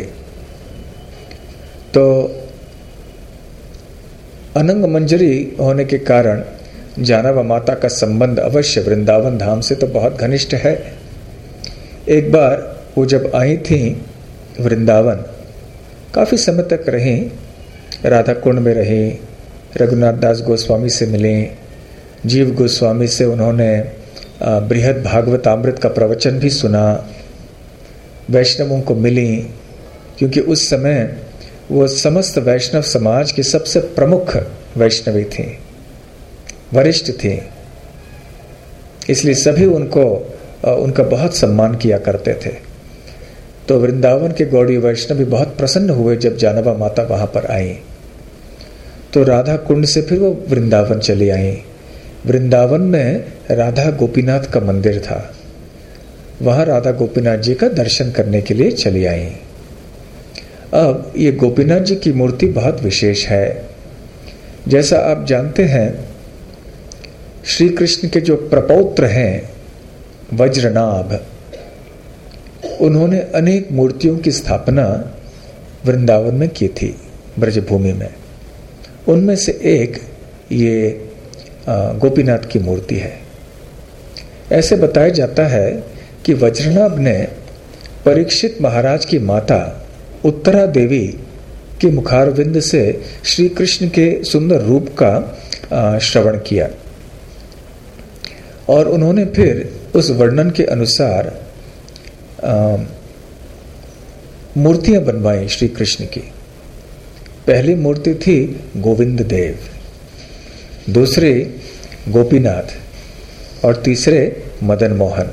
तो अनंग मंजरी होने के कारण जानवा माता का संबंध अवश्य वृंदावन धाम से तो बहुत घनिष्ठ है। एक बार वो जब आई थी वृंदावन, काफ़ी समय तक रहीं, राधा कुंड में रहीं, रघुनाथ दास गोस्वामी से मिलीं, जीव गोस्वामी से उन्होंने बृहद भागवतामृत का प्रवचन भी सुना, वैष्णवों को मिली, क्योंकि उस समय वो समस्त वैष्णव समाज की सबसे प्रमुख वैष्णवी थी, वरिष्ठ थी, इसलिए सभी उनको उनका बहुत सम्मान किया करते थे। तो वृंदावन के गौड़ी वैष्णव भी बहुत प्रसन्न हुए जब जानवा माता वहां पर आई। तो राधा कुंड से फिर वो वृंदावन चली आई। वृंदावन में राधा गोपीनाथ का मंदिर था, वहां राधा गोपीनाथ जी का दर्शन करने के लिए चली आई। अब ये गोपीनाथ जी की मूर्ति बहुत विशेष है। जैसा आप जानते हैं, श्री कृष्ण के जो प्रपौत्र हैं वज्रनाभ, उन्होंने अनेक मूर्तियों की स्थापना वृंदावन में की थी, ब्रजभूमि में। उनमें से एक ये गोपीनाथ की मूर्ति है। ऐसे बताया जाता है कि वज्रनाभ ने परीक्षित महाराज की माता उत्तरा देवी के मुखारविंद से श्री कृष्ण के सुंदर रूप का श्रवण किया और उन्होंने फिर उस वर्णन के अनुसार मूर्तियां बनवाई श्री कृष्ण की। पहली मूर्ति थी गोविंद देव, दूसरे गोपीनाथ और तीसरे मदन मोहन।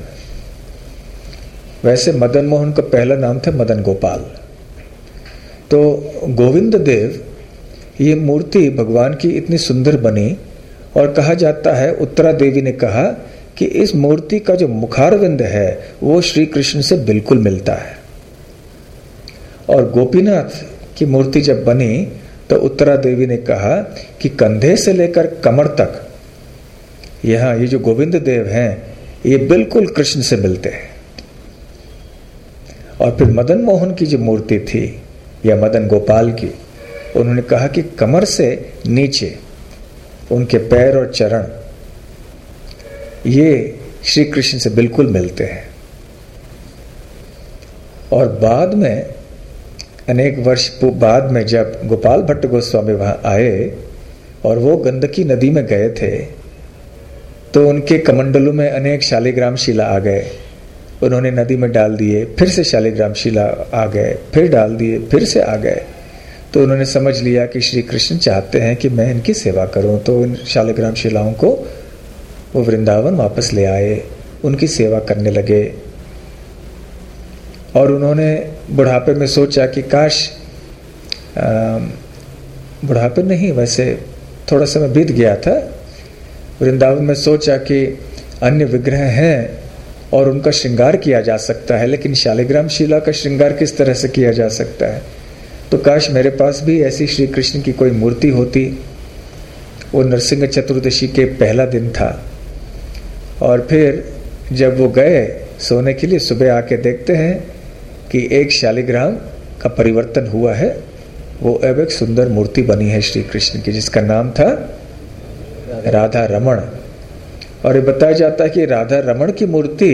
वैसे मदन मोहन का पहला नाम था मदन गोपाल। तो गोविंद देव ये मूर्ति भगवान की इतनी सुंदर बनी और कहा जाता है उत्तरा देवी ने कहा कि इस मूर्ति का जो मुखारविंद है वो श्री कृष्ण से बिल्कुल मिलता है। और गोपीनाथ की मूर्ति जब बनी तो उत्तरा देवी ने कहा कि कंधे से लेकर कमर तक यहाँ ये जो गोविंद देव हैं ये बिल्कुल कृष्ण से मिलते हैं। और फिर मदन मोहन की जो मूर्ति थी या मदन गोपाल की, उन्होंने कहा कि कमर से नीचे उनके पैर और चरण ये श्री कृष्ण से बिल्कुल मिलते हैं। और बाद में अनेक वर्ष बाद में जब गोपाल भट्ट गोस्वामी वहां आए और वो गंडकी नदी में गए थे तो उनके कमंडलों में अनेक शालिग्राम शिला आ गए। उन्होंने नदी में डाल दिए, फिर से शालिग्राम शिला आ गए, फिर डाल दिए, फिर से आ गए। तो उन्होंने समझ लिया कि श्री कृष्ण चाहते हैं कि मैं इनकी सेवा करूं, तो उन शालिग्राम शिलाओं को वो वृंदावन वापस ले आए, उनकी सेवा करने लगे। और उन्होंने बुढ़ापे में सोचा कि काश, बुढ़ापे नहीं वैसे थोड़ा समय बीत गया था, वृंदावन में सोचा कि अन्य विग्रह हैं और उनका श्रृंगार किया जा सकता है, लेकिन शालिग्राम शिला का श्रृंगार किस तरह से किया जा सकता है। तो काश मेरे पास भी ऐसी श्री कृष्ण की कोई मूर्ति होती। वो नरसिंह चतुर्दशी के पहला दिन था और फिर जब वो गए सोने के लिए, सुबह आके देखते हैं कि एक शालिग्राम का परिवर्तन हुआ है। वो अब एक सुंदर मूर्ति बनी है श्री कृष्ण की, जिसका नाम था राधा रमण। और ये बताया जाता है कि राधा रमण की मूर्ति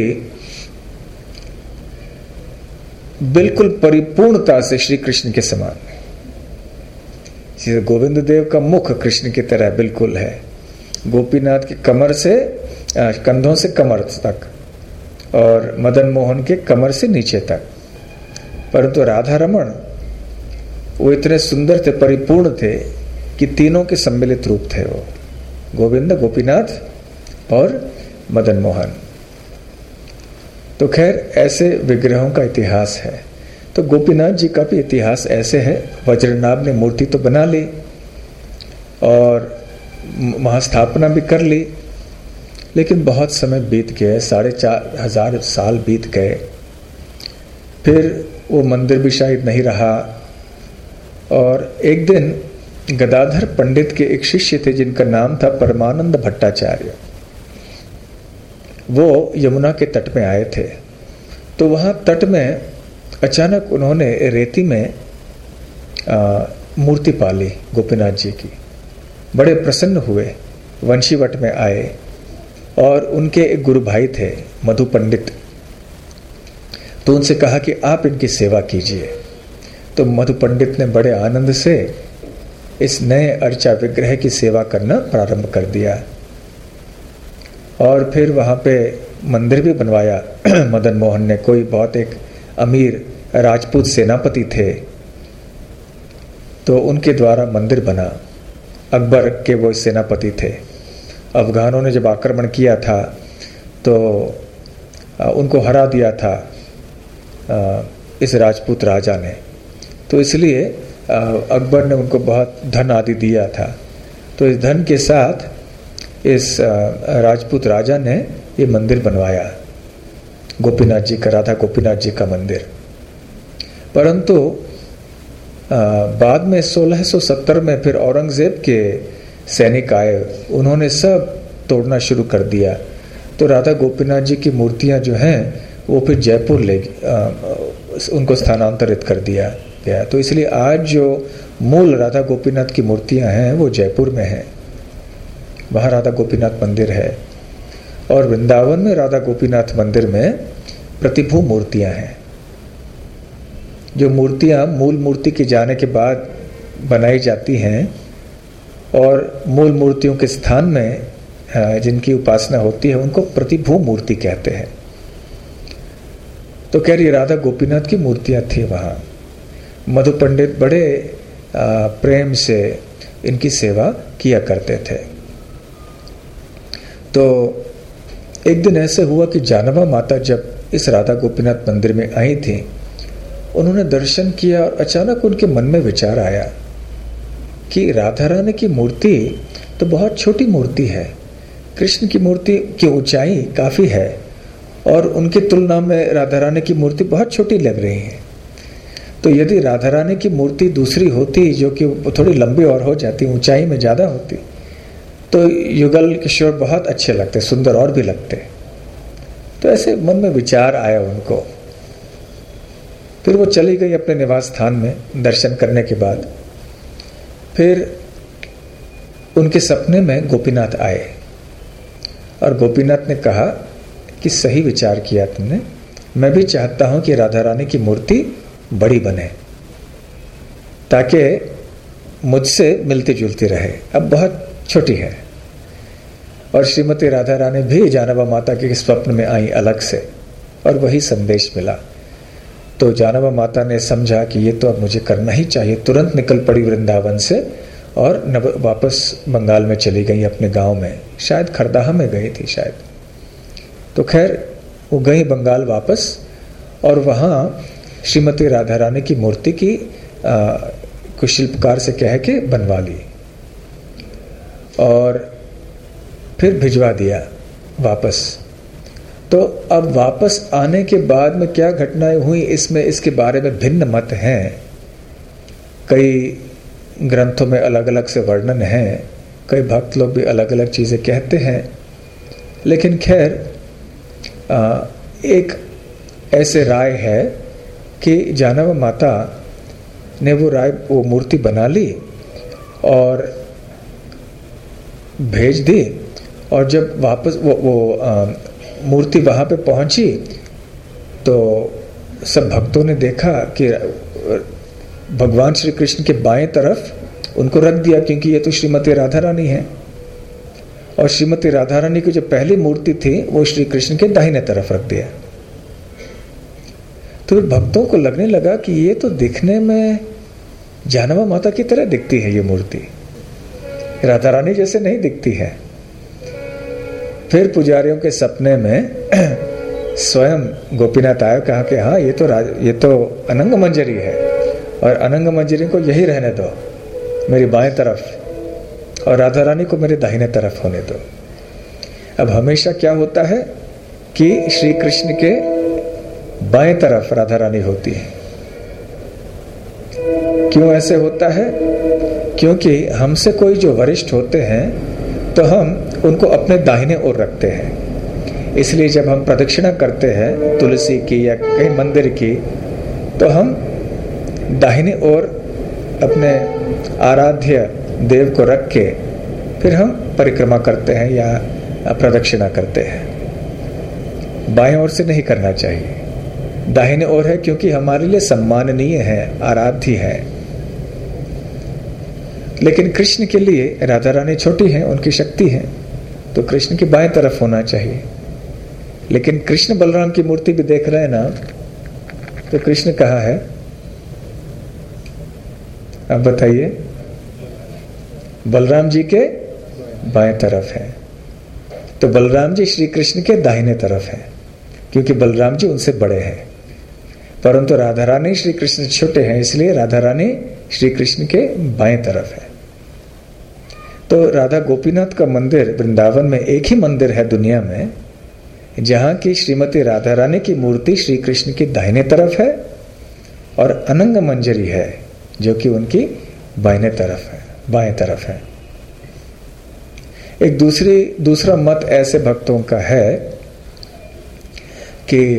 बिल्कुल परिपूर्णता से श्री कृष्ण के समान है। जैसे गोविंद देव का मुख कृष्ण की तरह बिल्कुल है, गोपीनाथ की कमर से कंधों से कमर तक और मदन मोहन के कमर से नीचे तक। परंतु राधा रमण वो इतने सुंदर थे, परिपूर्ण थे कि तीनों के सम्मिलित रूप थे वो, गोविंद, गोपीनाथ और मदन मोहन। तो खैर ऐसे विग्रहों का इतिहास है। तो गोपीनाथ जी का भी इतिहास ऐसे है। वज्रनाभ ने मूर्ति तो बना ली और महास्थापना भी कर ली, लेकिन बहुत समय बीत गए, साढ़े चार हजार साल बीत गए। फिर वो मंदिर भी शायद नहीं रहा। और एक दिन गदाधर पंडित के एक शिष्य थे जिनका नाम था परमानंद भट्टाचार्य। वो यमुना के तट में आए थे। तो वहाँ तट में अचानक उन्होंने रेती में आ, मूर्ति पाली गोपीनाथ जी की। बड़े प्रसन्न हुए वंशीवट में आए और उनके एक गुरु भाई थे मधु पंडित, तो उनसे कहा कि आप इनकी सेवा कीजिए। तो मधु पंडित ने बड़े आनंद से इस नए अर्चा विग्रह की सेवा करना प्रारंभ कर दिया और फिर वहाँ पे मंदिर भी बनवाया। मदन मोहन ने, कोई बहुत एक अमीर राजपूत सेनापति थे, तो उनके द्वारा मंदिर बना। अकबर के वो सेनापति थे। अफगानों ने जब आक्रमण किया था तो उनको हरा दिया था इस राजपूत राजा ने, तो इसलिए अकबर ने उनको बहुत धन आदि दिया था। तो इस धन के साथ इस राजपूत राजा ने ये मंदिर बनवाया, गोपीनाथ जी का, राधा गोपीनाथ जी का मंदिर। परंतु बाद में सोलह सौ सत्तर में फिर औरंगजेब के सैनिक आए, उन्होंने सब तोड़ना शुरू कर दिया। तो राधा गोपीनाथ जी की मूर्तियां जो हैं वो फिर जयपुर ले उनको स्थानांतरित कर दिया गया। तो इसलिए आज जो मूल राधा गोपीनाथ की मूर्तियां हैं वो जयपुर में हैं, वहाँ राधा गोपीनाथ मंदिर है। और वृंदावन में राधा गोपीनाथ मंदिर में प्रतिभू मूर्तियां हैं। जो मूर्तियां मूल मूर्ति के जाने के बाद बनाई जाती हैं और मूल मूर्तियों के स्थान में जिनकी उपासना होती है उनको प्रतिभू मूर्ति कहते हैं। तो कह रही राधा गोपीनाथ की मूर्तियां थी वहाँ। मधु पंडित बड़े प्रेम से इनकी सेवा किया करते थे। तो एक दिन ऐसे हुआ कि जानवा माता जब इस राधा गोपीनाथ मंदिर में आई थी, उन्होंने दर्शन किया और अचानक उनके मन में विचार आया कि राधा रानी की मूर्ति तो बहुत छोटी मूर्ति है, कृष्ण की मूर्ति की ऊंचाई काफी है और उनकी तुलना में राधा रानी की मूर्ति बहुत छोटी लग रही है। तो यदि राधा रानी की मूर्ति दूसरी होती जो कि थोड़ी लंबी और हो जाती, ऊंचाई में ज्यादा होती, तो युगल किशोर बहुत अच्छे लगते, सुंदर और भी लगते। तो ऐसे मन में विचार आया उनको। फिर वो चली गई अपने निवास स्थान में दर्शन करने के बाद। फिर उनके सपने में गोपीनाथ आए और गोपीनाथ ने कहा कि सही विचार किया तुमने, मैं भी चाहता हूं कि राधा रानी की मूर्ति बड़ी बने ताकि मुझसे मिलती जुलती रहे, अब बहुत छोटी है। और श्रीमती राधा रानी भी जानवा माता के स्वप्न में आई अलग से और वही संदेश मिला। तो जानवा माता ने समझा कि ये तो अब मुझे करना ही चाहिए, तुरंत निकल पड़ी वृंदावन से और नव वापस बंगाल में चली गई अपने गांव में, शायद खरदाहा में गई थी शायद। तो खैर वो गई बंगाल वापस और वहाँ श्रीमती राधा रानी की मूर्ति की कुछ शिल्पकार से कह के बनवा ली और फिर भिजवा दिया वापस। तो अब वापस आने के बाद में क्या घटनाएं हुई इसमें इसके बारे में भिन्न मत हैं, कई ग्रंथों में अलग अलग से वर्णन है, कई भक्त लोग भी अलग अलग चीजें कहते हैं। लेकिन खैर एक ऐसे राय है कि जानवा माता ने वो राय वो मूर्ति बना ली और भेज दी। और जब वापस वो वो आ, मूर्ति वहां पे पहुंची तो सब भक्तों ने देखा कि भगवान श्री कृष्ण के बाएं तरफ उनको रख दिया, क्योंकि ये तो श्रीमती राधा रानी है और श्रीमती राधा रानी की जो पहली मूर्ति थी वो श्री कृष्ण के दाहिने तरफ रख दिया। तो भक्तों को लगने लगा कि ये तो दिखने में जानवा माता की तरह दिखती है, ये मूर्ति राधा रानी जैसे नहीं दिखती है। फिर पुजारियों के सपने में स्वयं गोपीनाथ आया, कहा कि हाँ ये तो ये तो अनंग मंजरी है और अनंग मंजरी को यही रहने दो मेरी बाएं तरफ और राधा रानी को मेरे दाहिने तरफ होने दो। अब हमेशा क्या होता है कि श्री कृष्ण के बाएं तरफ राधा रानी होती है। क्यों ऐसे होता है? क्योंकि हमसे कोई जो वरिष्ठ होते हैं तो हम उनको अपने दाहिने ओर रखते हैं, इसलिए जब हम प्रदक्षिणा करते हैं तुलसी की या कहीं मंदिर की तो हम दाहिने ओर अपने आराध्य देव को रख के फिर हम परिक्रमा करते हैं या प्रदक्षिणा करते हैं। बाएं ओर से नहीं करना चाहिए, दाहिने ओर है, क्योंकि हमारे लिए सम्माननीय है, आराध्य है। लेकिन कृष्ण के लिए राधा रानी छोटी है, उनकी शक्ति है, तो कृष्ण की बाएं तरफ होना चाहिए। लेकिन कृष्ण बलराम की मूर्ति भी देख रहे हैं ना, तो कृष्ण कहाँ है अब बताइए? बलराम जी के बाएं तरफ है। तो बलराम जी श्री कृष्ण के दाहिने तरफ है, क्योंकि बलराम जी उनसे बड़े हैं। परंतु राधा रानी श्री कृष्ण छोटे हैं, इसलिए राधा रानी श्री कृष्ण के बाएं तरफ है। तो राधा गोपीनाथ का मंदिर वृंदावन में एक ही मंदिर है दुनिया में जहां की श्रीमती राधा रानी की मूर्ति श्री कृष्ण की दाहिने तरफ है और अनंग मंजरी है जो कि उनकी बाएं तरफ है, बाएं तरफ है। एक दूसरी दूसरा मत ऐसे भक्तों का है कि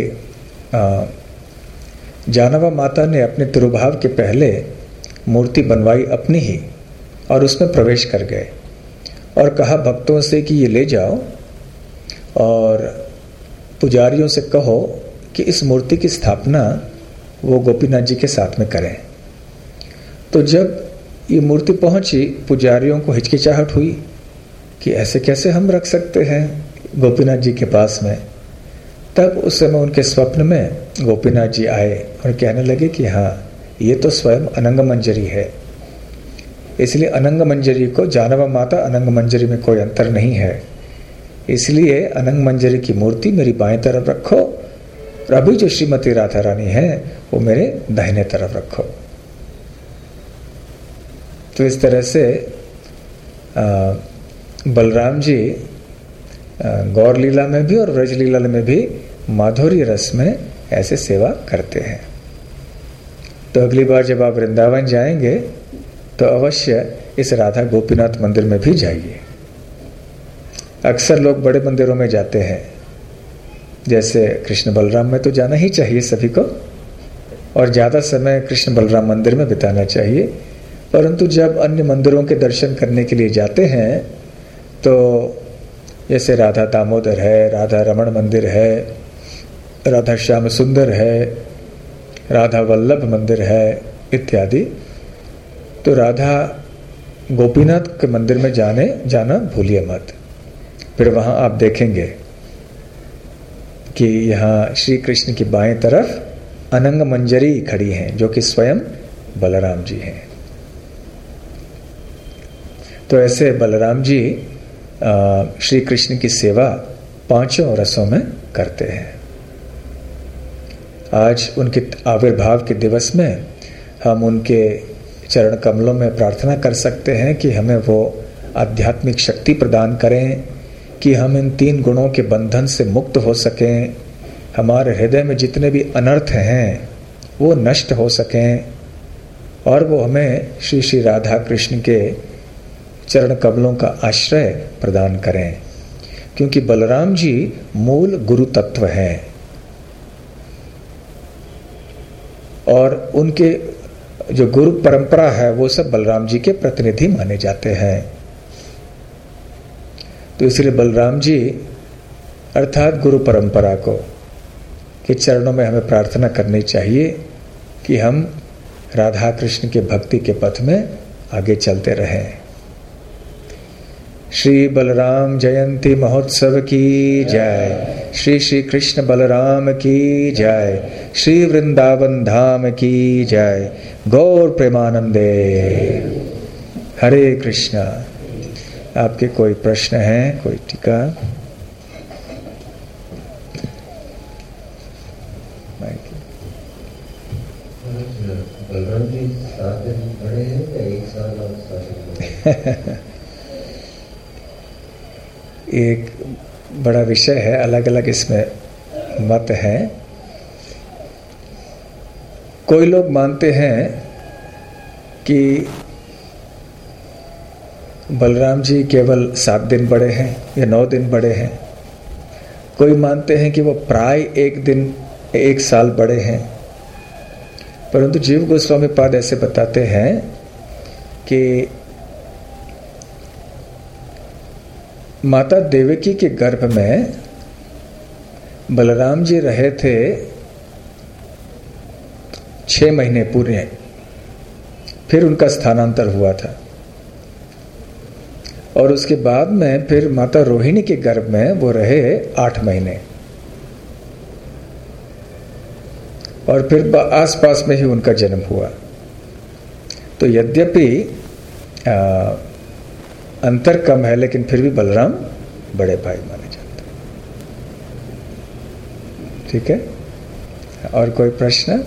जानवा माता ने अपने तिरुभाव के पहले मूर्ति बनवाई अपनी ही और उसमें प्रवेश कर गए और कहा भक्तों से कि ये ले जाओ और पुजारियों से कहो कि इस मूर्ति की स्थापना वो गोपीनाथ जी के साथ में करें। तो जब ये मूर्ति पहुंची, पुजारियों को हिचकिचाहट हुई कि ऐसे कैसे हम रख सकते हैं गोपीनाथ जी के पास में। तब उस समय उनके स्वप्न में गोपीनाथ जी आए और कहने लगे कि हाँ, ये तो स्वयं अनंग मंजरी है, इसलिए अनंग मंजरी को जानवा माता अनंग मंजरी में कोई अंतर नहीं है, इसलिए अनंग मंजरी की मूर्ति मेरी बाएं तरफ रखो और अभी जो श्रीमती राधा रानी है वो मेरे दाहिने तरफ रखो। तो इस तरह से आ, बलराम जी गौर लीला में भी और व्रज लीला में भी माधुर्य रस में ऐसे सेवा करते हैं। तो अगली बार जब आप वृंदावन जाएंगे तो अवश्य इस राधा गोपीनाथ मंदिर में भी जाइए। अक्सर लोग बड़े मंदिरों में जाते हैं, जैसे कृष्ण बलराम में तो जाना ही चाहिए सभी को और ज़्यादा समय कृष्ण बलराम मंदिर में बिताना चाहिए। परंतु जब अन्य मंदिरों के दर्शन करने के लिए जाते हैं तो जैसे राधा दामोदर है, राधा रमण मंदिर है, राधा श्याम सुंदर है, राधा वल्लभ मंदिर है इत्यादि, तो राधा गोपीनाथ के मंदिर में जाने जाना भूलिए मत। फिर वहां आप देखेंगे कि यहाँ श्री कृष्ण की बाएं तरफ अनंग मंजरी खड़ी हैं जो कि स्वयं बलराम जी हैं। तो ऐसे बलराम जी श्री कृष्ण की सेवा पांचों रसों में करते हैं। आज उनके आविर्भाव के दिवस में हम उनके चरण कमलों में प्रार्थना कर सकते हैं कि हमें वो आध्यात्मिक शक्ति प्रदान करें कि हम इन तीन गुणों के बंधन से मुक्त हो सकें, हमारे हृदय में जितने भी अनर्थ हैं वो नष्ट हो सकें और वो हमें श्री श्री राधा कृष्ण के चरण कमलों का आश्रय प्रदान करें, क्योंकि बलराम जी मूल गुरु तत्व हैं और उनके जो गुरु परंपरा है वो सब बलराम जी के प्रतिनिधि माने जाते हैं। तो इसलिए बलराम जी अर्थात गुरु परंपरा को के चरणों में हमें प्रार्थना करनी चाहिए कि हम राधा कृष्ण के भक्ति के पथ में आगे चलते रहें। श्री बलराम जयंती महोत्सव की जय, श्री श्री कृष्ण बलराम की जय, श्री वृंदावन धाम की जय, गौर प्रेमानंदे। हरे कृष्णा। आपके कोई प्रश्न है, कोई टीका? बलराम जी सात दिन बड़े हैं या एक साल और सात दिन? एक बड़ा विषय है, अलग अलग इसमें मत है। कोई लोग मानते हैं कि बलराम जी केवल सात दिन बड़े हैं या नौ दिन बड़े हैं। कोई मानते हैं कि वो प्राय एक दिन एक साल बड़े हैं। परंतु जीव गोस्वामी पाद ऐसे बताते हैं कि माता देवकी के गर्भ में बलराम जी रहे थे छह महीने पूरे, फिर उनका स्थानांतर हुआ था। और उसके बाद में फिर माता रोहिणी के गर्भ में वो रहे आठ महीने, और फिर आसपास में ही उनका जन्म हुआ। तो यद्यपि अंतर कम है, लेकिन फिर भी बलराम बड़े भाई माने जाते हैं। ठीक है, और कोई प्रश्न?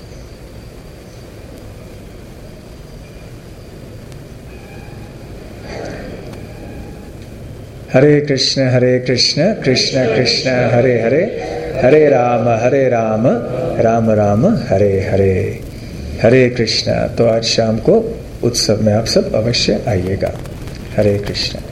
हरे कृष्ण हरे कृष्ण कृष्ण कृष्ण हरे हरे, हरे राम हरे राम राम राम हरे हरे। हरे कृष्ण। तो आज शाम को उत्सव में आप सब अवश्य आइएगा। हरे कृष्ण।